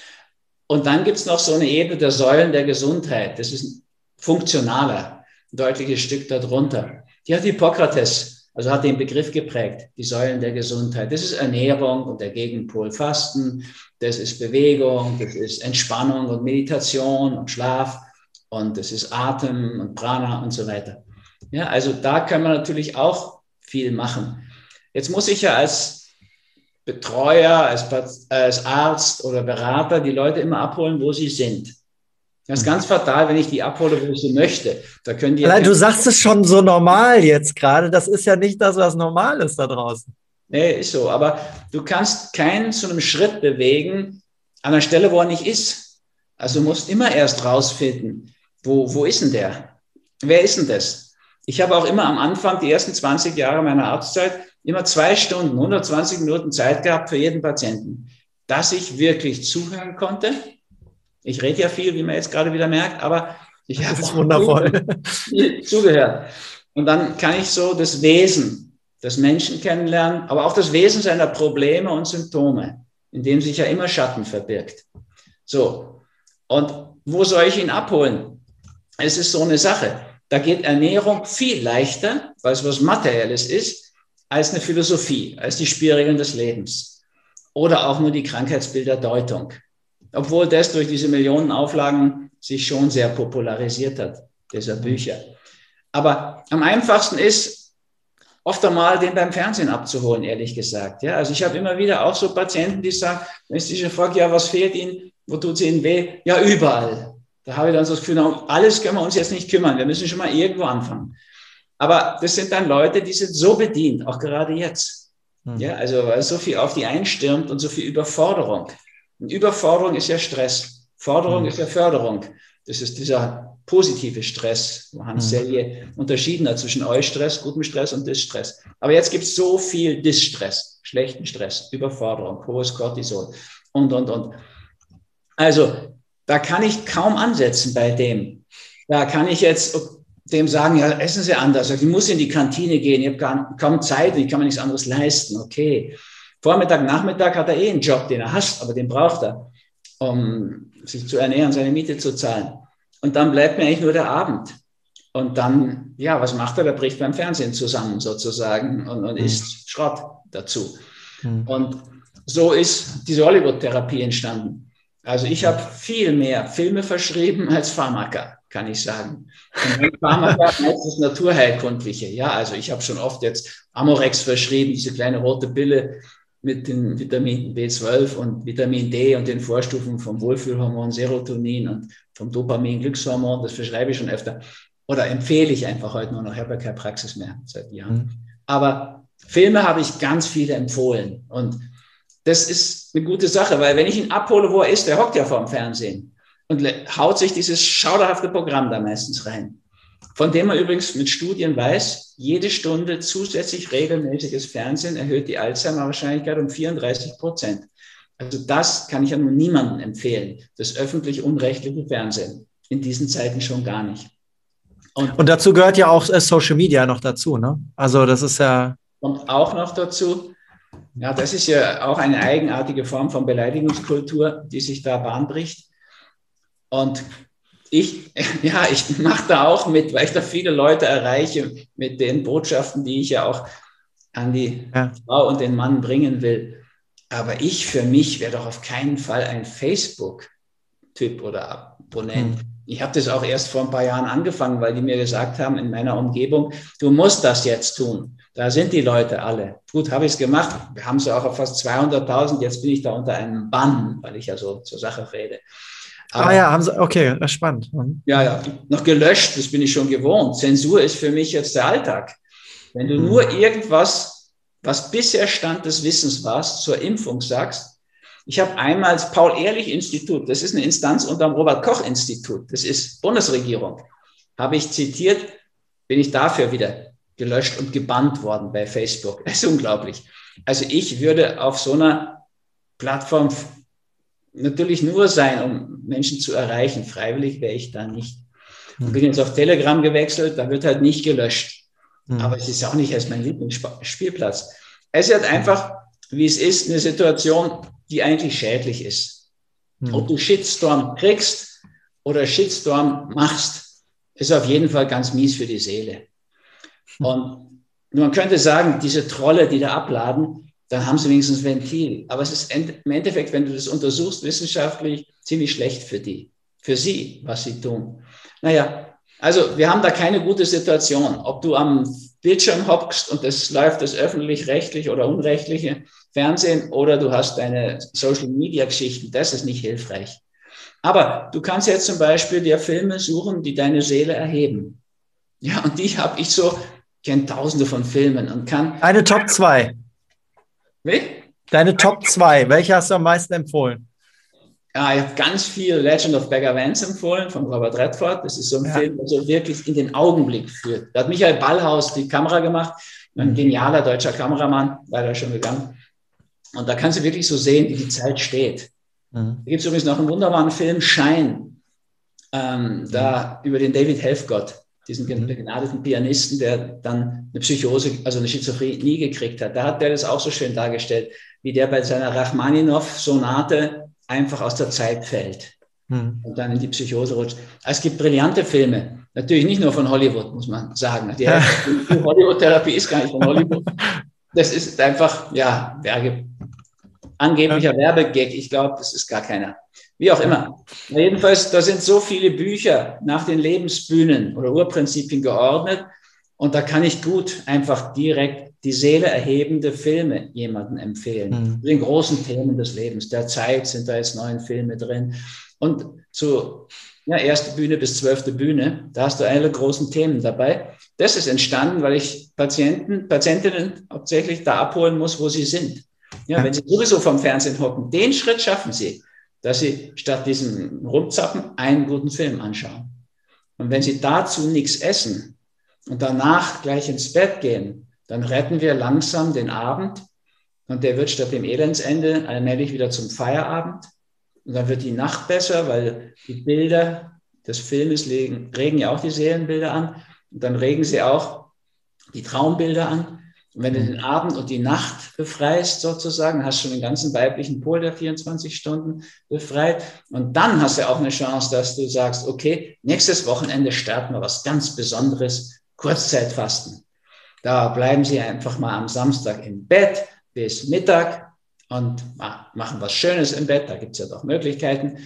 A: Und dann gibt es noch so eine Ebene der Säulen der Gesundheit. Das ist funktionaler, ein deutliches Stück darunter. Die hat Hippokrates, also hat den Begriff geprägt, die Säulen der Gesundheit. Das ist Ernährung und der Gegenpol Fasten, das ist Bewegung, das ist Entspannung und Meditation und Schlaf und das ist Atem und Prana und so weiter. Ja, also da kann man natürlich auch viel machen. Jetzt muss ich ja als Betreuer, als, als Arzt oder Berater die Leute immer abholen, wo sie sind. Das ist ganz fatal, wenn ich die abhole, wo ich sie möchte. Da können die
B: Nein, du sagst es schon so normal jetzt gerade. Das ist ja nicht das, was normal ist da draußen.
A: Nee, ist so. Aber du kannst keinen zu einem Schritt bewegen an einer Stelle, wo er nicht ist. Also du musst immer erst rausfinden, wo, wo ist denn der? Wer ist denn das? Ich habe auch immer am Anfang, die ersten zwanzig Jahre meiner Arztzeit, immer zwei Stunden, hundertzwanzig Minuten Zeit gehabt für jeden Patienten, dass ich wirklich zuhören konnte. Ich rede ja viel, wie man jetzt gerade wieder merkt, aber ich habe
B: auch wundervoll
A: viel zugehört. Und dann kann ich so das Wesen des Menschen kennenlernen, aber auch das Wesen seiner Probleme und Symptome, in dem sich ja immer Schatten verbirgt. So, und wo soll ich ihn abholen? Es ist so eine Sache. Da geht Ernährung viel leichter, weil es was Materielles ist, als eine Philosophie, als die Spielregeln des Lebens. Oder auch nur die Krankheitsbilderdeutung. Obwohl das durch diese Millionen Auflagen sich schon sehr popularisiert hat, dieser Bücher. Aber am einfachsten ist, oft einmal den beim Fernsehen abzuholen, ehrlich gesagt. Ja, also ich habe immer wieder auch so Patienten, die sagen, wenn ich sie frage, ja, was fehlt Ihnen, wo tut es Ihnen weh? Ja, überall. Da habe ich dann so das Gefühl, alles können wir uns jetzt nicht kümmern. Wir müssen schon mal irgendwo anfangen. Aber das sind dann Leute, die sind so bedient, auch gerade jetzt. Mhm. Ja, also weil so viel auf die einstürmt und so viel Überforderung. Und Überforderung ist ja Stress. Forderung mhm. ist ja Förderung. Das ist dieser positive Stress, wo Hans mhm. Selye unterschieden hat zwischen Eustress, gutem Stress und Distress. Aber jetzt gibt es so viel Distress, schlechten Stress, Überforderung, hohes Cortisol und, und, und. Also, da kann ich kaum ansetzen bei dem. Da kann ich jetzt dem sagen, ja, essen Sie anders. Ich muss in die Kantine gehen, ich habe gar, kaum Zeit und ich kann mir nichts anderes leisten. Okay. Vormittag, Nachmittag hat er eh einen Job, den er hasst, aber den braucht er, um sich zu ernähren, seine Miete zu zahlen. Und dann bleibt mir eigentlich nur der Abend. Und dann, ja, was macht er? Der bricht beim Fernsehen zusammen sozusagen und, und mhm. isst Schrott dazu. Mhm. Und so ist diese Hollywood-Therapie entstanden. Also ich habe viel mehr Filme verschrieben als Pharmaka, kann ich sagen. Und Pharmaka heißt das Naturheilkundliche. Ja, also ich habe schon oft jetzt Amorex verschrieben, diese kleine rote Pille mit den Vitaminen B zwölf und Vitamin D und den Vorstufen vom Wohlfühlhormon Serotonin und vom Dopamin, Glückshormon. Das verschreibe ich schon öfter. Oder empfehle ich einfach heute nur noch. Ich habe ja keine Praxis mehr seit Jahren. Mhm. Aber Filme habe ich ganz viele empfohlen. Und das ist eine gute Sache, weil wenn ich ihn abhole, wo er ist, der hockt ja vor dem Fernsehen und haut sich dieses schauderhafte Programm da meistens rein. Von dem man übrigens mit Studien weiß, jede Stunde zusätzlich regelmäßiges Fernsehen erhöht die Alzheimer-Wahrscheinlichkeit um vierunddreißig Prozent. Also das kann ich ja nun niemandem empfehlen, das öffentlich-unrechtliche Fernsehen. In diesen Zeiten schon gar nicht.
B: Und, und dazu gehört ja auch äh, Social Media noch dazu, ne? Also das ist ja...
A: Kommt auch noch dazu. Ja, das ist ja auch eine eigenartige Form von Beleidigungskultur, die sich da Bahn bricht. Und ich, ja, ich mache da auch mit, weil ich da viele Leute erreiche mit den Botschaften, die ich ja auch an die ja. Frau und den Mann bringen will. Aber ich für mich wäre doch auf keinen Fall ein Facebook-Typ oder Abonnent. Hm. Ich habe das auch erst vor ein paar Jahren angefangen, weil die mir gesagt haben in meiner Umgebung, du musst das jetzt tun. Da sind die Leute alle. Gut, habe ich es gemacht. Wir haben es auch auf fast zweihunderttausend. Jetzt bin ich da unter einem Bann, weil ich ja so zur Sache rede.
B: Aber, ah ja, haben Sie, okay, spannend. Mhm.
A: Ja, ja, noch gelöscht, das bin ich schon gewohnt. Zensur ist für mich jetzt der Alltag. Wenn du mhm. nur irgendwas, was bisher Stand des Wissens war, zur Impfung sagst, ich habe einmal das Paul-Ehrlich-Institut, das ist eine Instanz unter dem Robert-Koch-Institut, das ist Bundesregierung, habe ich zitiert, bin ich dafür wieder gelöscht und gebannt worden bei Facebook. Das ist unglaublich. Also ich würde auf so einer Plattform natürlich nur sein, um Menschen zu erreichen. Freiwillig wäre ich da nicht. Ich bin jetzt auf Telegram gewechselt, da wird halt nicht gelöscht. Mhm. Aber es ist auch nicht erst mein Lieblingsspielplatz. Es ist halt einfach, wie es ist, eine Situation, die eigentlich schädlich ist. Mhm. Ob du Shitstorm kriegst oder Shitstorm machst, ist auf jeden Fall ganz mies für die Seele. Mhm. Und man könnte sagen, diese Trolle, die da abladen, dann haben sie wenigstens ein Ventil. Aber es ist im Endeffekt, wenn du das untersuchst, wissenschaftlich ziemlich schlecht für die, für sie, was sie tun. Naja, also wir haben da keine gute Situation. Ob du am Bildschirm hockst und es läuft das öffentlich-rechtliche oder unrechtliche Fernsehen oder du hast deine Social-Media-Geschichten, das ist nicht hilfreich. Aber du kannst jetzt zum Beispiel dir Filme suchen, die deine Seele erheben. Ja, und die habe ich so, kenne tausende von Filmen und kann...
B: Eine Top zwei.
A: Wie?
B: Deine Top zwei. Welche hast du am meisten empfohlen?
A: Ja, ich habe ganz viel Legend of Bagger Vance empfohlen von Robert Redford. Das ist so ein ja. Film, der so wirklich in den Augenblick führt. Da hat Michael Ballhaus die Kamera gemacht, ein genialer deutscher Kameramann, leider schon gegangen. Und da kannst du wirklich so sehen, wie die Zeit steht. Mhm. Da gibt es übrigens noch einen wunderbaren Film, Shine, ähm, da mhm. über den David Helfgott, diesen begnadeten Pianisten, der dann eine Psychose, also eine Schizophrenie gekriegt hat. Da hat der das auch so schön dargestellt, wie der bei seiner Rachmaninow-Sonate einfach aus der Zeit fällt hm. und dann in die Psychose rutscht. Es gibt brillante Filme, natürlich nicht nur von Hollywood, muss man sagen. Die, die Hollywood-Therapie ist gar nicht von Hollywood. Das ist einfach, ja, Werbe, angeblicher ja. Werbegag. Ich glaube, das ist gar keiner. Wie auch immer. Ja, jedenfalls, da sind so viele Bücher nach den Lebensbühnen oder Urprinzipien geordnet und da kann ich gut einfach direkt die Seele erhebende Filme jemandem empfehlen. Mhm. Den großen Themen des Lebens, der Zeit sind da jetzt neun Filme drin. Und zu ja, erste Bühne bis zwölfte Bühne, da hast du alle großen Themen dabei. Das ist entstanden, weil ich Patienten, Patientinnen hauptsächlich da abholen muss, wo sie sind. Ja, ja. Wenn sie sowieso vom Fernsehen hocken, den Schritt schaffen sie, dass sie statt diesem Rumzappen einen guten Film anschauen. Und wenn sie dazu nichts essen und danach gleich ins Bett gehen, dann retten wir langsam den Abend und der wird statt dem Elendsende allmählich wieder zum Feierabend. Und dann wird die Nacht besser, weil die Bilder des Filmes legen, regen ja auch die Seelenbilder an und dann regen sie auch die Traumbilder an. Und wenn du den Abend und die Nacht befreist sozusagen, hast du schon den ganzen weiblichen Pol der vierundzwanzig Stunden befreit. Und dann hast du auch eine Chance, dass du sagst, okay, nächstes Wochenende starten wir was ganz Besonderes, Kurzzeitfasten. Da bleiben Sie einfach mal am Samstag im Bett bis Mittag und machen was Schönes im Bett. Da gibt es ja doch Möglichkeiten.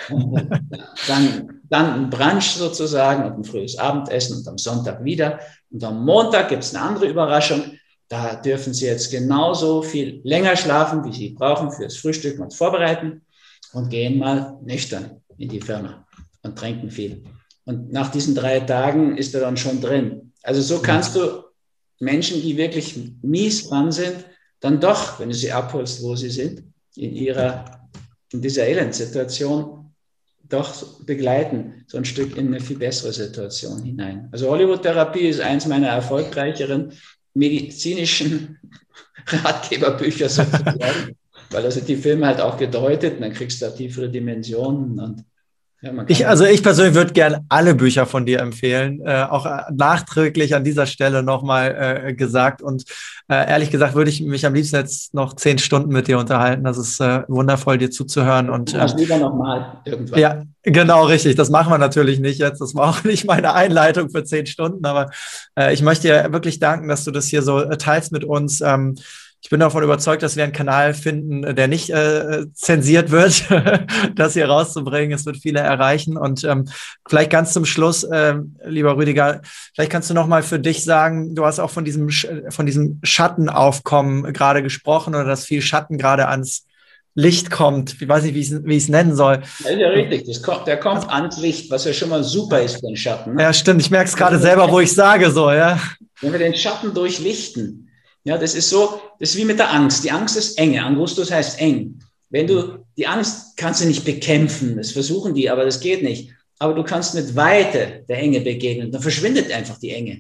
A: dann, dann ein Brunch sozusagen und ein frühes Abendessen und am Sonntag wieder. Und am Montag gibt es eine andere Überraschung. Da dürfen Sie jetzt genauso viel länger schlafen, wie Sie brauchen fürs Frühstück und Vorbereiten und gehen mal nüchtern in die Firma und trinken viel. Und nach diesen drei Tagen ist er dann schon drin. Also so kannst du Menschen, die wirklich mies dran sind, dann doch, wenn du sie abholst, wo sie sind, in ihrer, in dieser Elendsituation, doch begleiten, so ein Stück in eine viel bessere Situation hinein. Also Hollywood-Therapie ist eins meiner erfolgreicheren medizinischen Ratgeberbücher sozusagen, weil also die Filme halt auch gedeutet, und dann kriegst du da tiefere Dimensionen und ja,
B: ich, also ich persönlich würde gerne alle Bücher von dir empfehlen, äh, auch äh, nachträglich an dieser Stelle nochmal äh, gesagt und äh, ehrlich gesagt würde ich mich am liebsten jetzt noch zehn Stunden mit dir unterhalten. Das ist äh, wundervoll, dir zuzuhören. Und äh,
A: das lieber nochmal irgendwann.
B: Ja, genau, richtig. Das machen wir natürlich nicht jetzt. Das war auch nicht meine Einleitung für zehn Stunden, aber äh, ich möchte dir wirklich danken, dass du das hier so äh, teilst mit uns. Ähm, Ich bin davon überzeugt, dass wir einen Kanal finden, der nicht äh, zensiert wird, das hier rauszubringen. Es wird viele erreichen. Und ähm, vielleicht ganz zum Schluss, äh, lieber Rüdiger, vielleicht kannst du noch mal für dich sagen, du hast auch von diesem, von diesem Schattenaufkommen gerade gesprochen oder dass viel Schatten gerade ans Licht kommt. Ich weiß nicht, wie ich es wie ich es nennen soll.
A: Ja, ist ja richtig. Das kommt, der kommt ans Licht, was ja schon mal super ist für den Schatten. Ne?
B: Ja, stimmt. Ich merke es gerade selber, wo ich sage so, ja.
A: Wenn wir den Schatten durchlichten, ja, das ist so, das ist wie mit der Angst. Die Angst ist enge. Angustus heißt eng. Wenn du, die Angst kannst du nicht bekämpfen. Das versuchen die, aber das geht nicht. Aber du kannst mit Weite der Enge begegnen. Dann verschwindet einfach die Enge.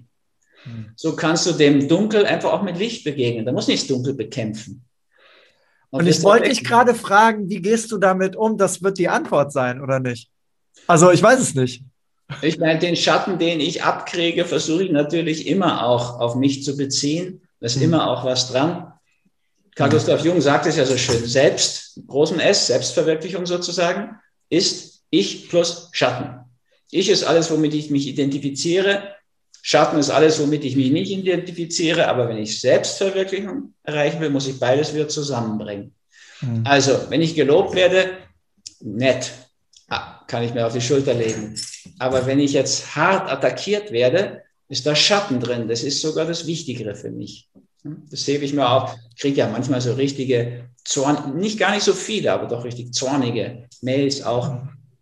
A: So kannst du dem Dunkel einfach auch mit Licht begegnen. Da muss nicht das Dunkel bekämpfen.
B: Und, Und ich wollte dich gerade fragen, wie gehst du damit um? Das wird die Antwort sein, oder nicht? Also ich weiß es nicht.
A: Ich meine, den Schatten, den ich abkriege, versuche ich natürlich immer auch auf mich zu beziehen. Da ist hm. immer auch was dran. Carl Gustav Jung sagt es ja so schön, Selbst, großem S, Selbstverwirklichung sozusagen, ist Ich plus Schatten. Ich ist alles, womit ich mich identifiziere. Schatten ist alles, womit ich mich nicht identifiziere. Aber wenn ich Selbstverwirklichung erreichen will, muss ich beides wieder zusammenbringen. Mhm. Also, wenn ich gelobt werde, nett, kann ich mir auf die Schulter legen. Aber wenn ich jetzt hart attackiert werde, ist da Schatten drin. Das ist sogar das Wichtigere für mich. Das hebe ich mir auf. Ich kriege ja manchmal so richtige, Zorn, nicht gar nicht so viele, aber doch richtig zornige Mails auch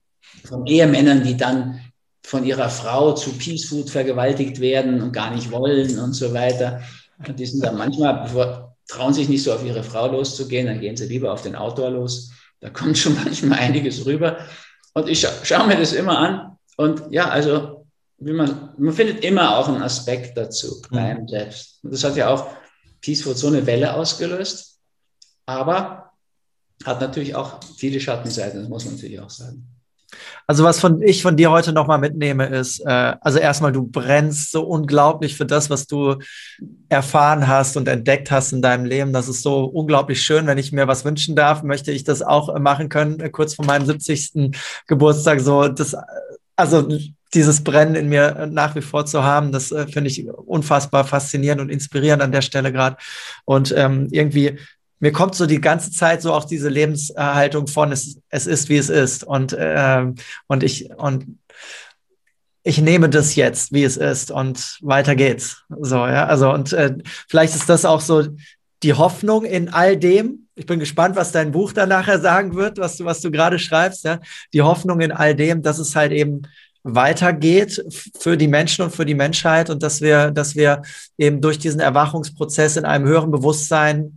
A: von Ehemännern, die dann von ihrer Frau zu Peace Food vergewaltigt werden und gar nicht wollen und so weiter. Und die sind dann manchmal, trauen sich nicht so auf ihre Frau loszugehen, dann gehen sie lieber auf den Autor los. Da kommt schon manchmal einiges rüber. Und ich scha schaue mir das immer an. Und ja, also wie man, man findet immer auch einen Aspekt dazu bei einem selbst. Und das hat ja auch Peace Food so eine Welle ausgelöst, aber hat natürlich auch viele Schattenseiten, das muss man natürlich auch sagen.
B: Also was von, ich von dir heute nochmal mitnehme ist, äh, also erstmal, du brennst so unglaublich für das, was du erfahren hast und entdeckt hast in deinem Leben. Das ist so unglaublich schön. Wenn ich mir was wünschen darf, möchte ich das auch machen können, äh, kurz vor meinem siebzigsten Geburtstag. So, das, also dieses Brennen in mir nach wie vor zu haben, das äh, finde ich unfassbar faszinierend und inspirierend an der Stelle gerade. Und ähm, irgendwie mir kommt so die ganze Zeit so auch diese Lebenserhaltung von, es, es ist, wie es ist. Und, ähm, und, ich, und ich nehme das jetzt, wie es ist. Und weiter geht's. So, ja. Also, und äh, vielleicht ist das auch so die Hoffnung in all dem. Ich bin gespannt, was dein Buch dann nachher sagen wird, was du, was du gerade schreibst. Ja. Die Hoffnung in all dem, dass es halt eben weitergeht für die Menschen und für die Menschheit und dass wir, dass wir eben durch diesen Erwachungsprozess in einem höheren Bewusstsein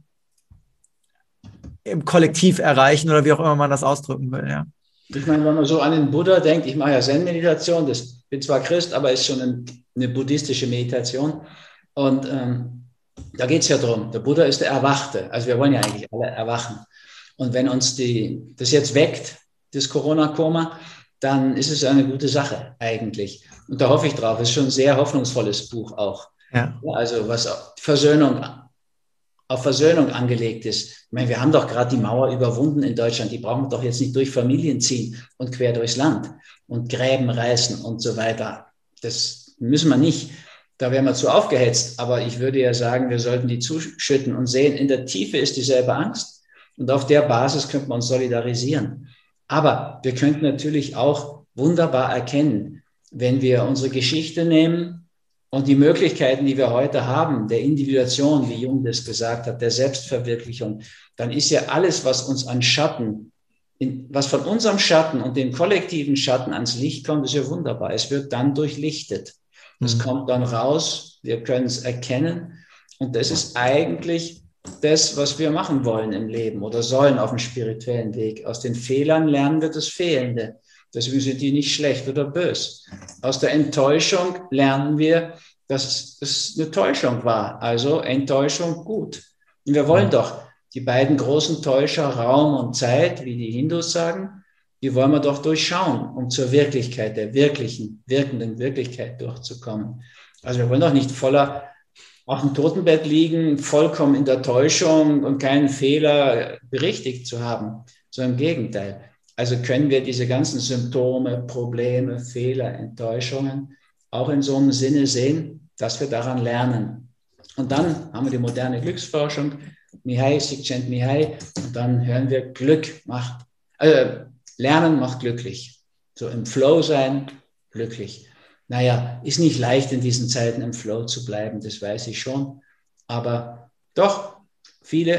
B: im Kollektiv erreichen oder wie auch immer man das ausdrücken will, ja.
A: Ich meine, wenn man so an den Buddha denkt, ich mache ja Zen-Meditation, das bin zwar Christ, aber ist schon eine, eine buddhistische Meditation und ähm, da geht es ja darum, der Buddha ist der Erwachte, also wir wollen ja eigentlich alle erwachen und wenn uns die, das jetzt weckt, das Corona-Koma, dann ist es eine gute Sache eigentlich und da hoffe ich drauf, es ist schon ein sehr hoffnungsvolles Buch auch, ja. Also was Versöhnung auf Versöhnung angelegt ist. Ich meine, wir haben doch gerade die Mauer überwunden in Deutschland. Die brauchen wir doch jetzt nicht durch Familien ziehen und quer durchs Land und Gräben reißen und so weiter. Das müssen wir nicht. Da wären wir zu aufgehetzt. Aber ich würde ja sagen, wir sollten die zuschütten und sehen, in der Tiefe ist dieselbe Angst. Und auf der Basis könnte man uns solidarisieren. Aber wir könnten natürlich auch wunderbar erkennen, wenn wir unsere Geschichte nehmen, und die Möglichkeiten, die wir heute haben, der Individuation, wie Jung das gesagt hat, der Selbstverwirklichung, dann ist ja alles, was uns an Schatten, in, was von unserem Schatten und dem kollektiven Schatten ans Licht kommt, ist ja wunderbar. Es wird dann durchlichtet. Es mhm. kommt dann raus, wir können es erkennen. Und das ist eigentlich das, was wir machen wollen im Leben oder sollen auf dem spirituellen Weg. Aus den Fehlern lernen wir das Fehlende. Deswegen sind die nicht schlecht oder böse. Aus der Enttäuschung lernen wir, dass es eine Täuschung war. Also Enttäuschung gut. Und wir wollen doch die beiden großen Täuscher, Raum und Zeit, wie die Hindus sagen, die wollen wir doch durchschauen, um zur Wirklichkeit, der wirklichen, wirkenden Wirklichkeit durchzukommen. Also wir wollen doch nicht voller auf dem Totenbett liegen, vollkommen in der Täuschung und keinen Fehler berichtigt zu haben, sondern im Gegenteil. Also können wir diese ganzen Symptome, Probleme, Fehler, Enttäuschungen auch in so einem Sinne sehen, dass wir daran lernen, Und dann haben wir die moderne Glücksforschung, Mihai, Csikszentmihalyi, und dann hören wir, Glück macht, äh, Lernen macht glücklich. So im Flow sein, glücklich. Naja, ist nicht leicht in diesen Zeiten im Flow zu bleiben, das weiß ich schon. Aber doch, viele,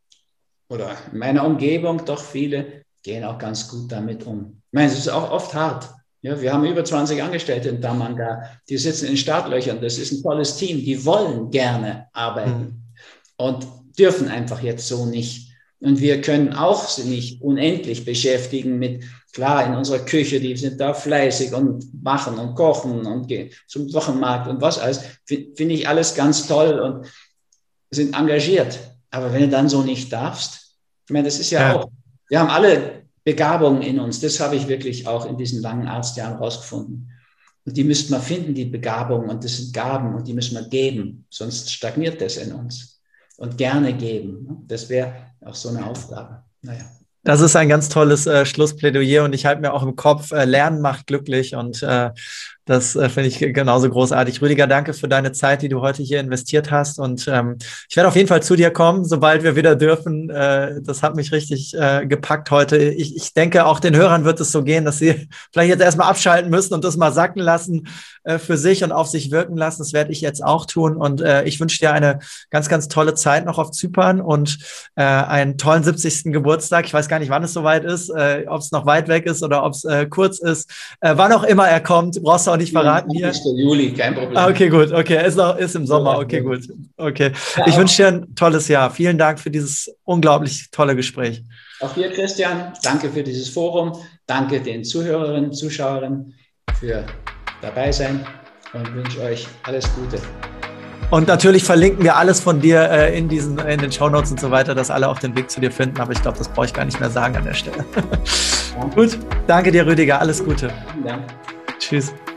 A: oder in meiner Umgebung, doch viele gehen auch ganz gut damit um. Ich meine, es ist auch oft hart. Ja, wir haben über zwanzig Angestellte in Damanga, die sitzen in Startlöchern. Das ist ein tolles Team, die wollen gerne arbeiten mhm. und dürfen einfach jetzt so nicht. Und wir können auch sie nicht unendlich beschäftigen mit, klar, in unserer Küche, die sind da fleißig und machen und kochen und gehen zum Wochenmarkt und was alles. Finde ich alles ganz toll und sind engagiert. Aber wenn du dann so nicht darfst, ich meine, das ist ja, ja. auch, wir haben alle Begabungen in uns. Das habe ich wirklich auch in diesen langen Arztjahren rausgefunden. Und die müsste man finden, die Begabungen, und das sind Gaben, und die müssen wir geben, sonst stagniert das in uns. Und gerne geben. Das wäre auch so eine Aufgabe. Naja.
B: Das ist ein ganz tolles äh, Schlussplädoyer, und ich halte mir auch im Kopf, äh, Lernen macht glücklich, und äh, das äh, finde ich genauso großartig. Rüdiger, danke für deine Zeit, die du heute hier investiert hast, und ähm, ich werde auf jeden Fall zu dir kommen, sobald wir wieder dürfen. Äh, das hat mich richtig äh, gepackt heute. Ich, ich denke, auch den Hörern wird es so gehen, dass sie vielleicht jetzt erstmal abschalten müssen und das mal sacken lassen äh, für sich und auf sich wirken lassen. Das werde ich jetzt auch tun, und äh, ich wünsche dir eine ganz, ganz tolle Zeit noch auf Zypern und äh, einen tollen siebzigsten Geburtstag. Ich weiß gar nicht, wann es soweit ist, äh, ob es noch weit weg ist oder ob es äh, kurz ist. Äh, wann auch immer er kommt, brauchst du auch nicht verraten hier.
A: Juli, kein Problem.
B: Ah, okay, gut. Okay, ist, noch, ist im Sommer. Okay, gut. Okay. Ich wünsche dir ein tolles Jahr. Vielen Dank für dieses unglaublich tolle Gespräch.
A: Auch dir, Christian. Danke für dieses Forum. Danke den Zuhörerinnen, Zuschauerinnen für dabei sein, und wünsche euch alles Gute.
B: Und natürlich verlinken wir alles von dir äh, in, diesen, in den Shownotes und so weiter, dass alle auch den Weg zu dir finden. Aber ich glaube, das brauche ich gar nicht mehr sagen an der Stelle. Gut, danke dir, Rüdiger. Alles Gute.
A: Vielen Dank.
B: Tschüss.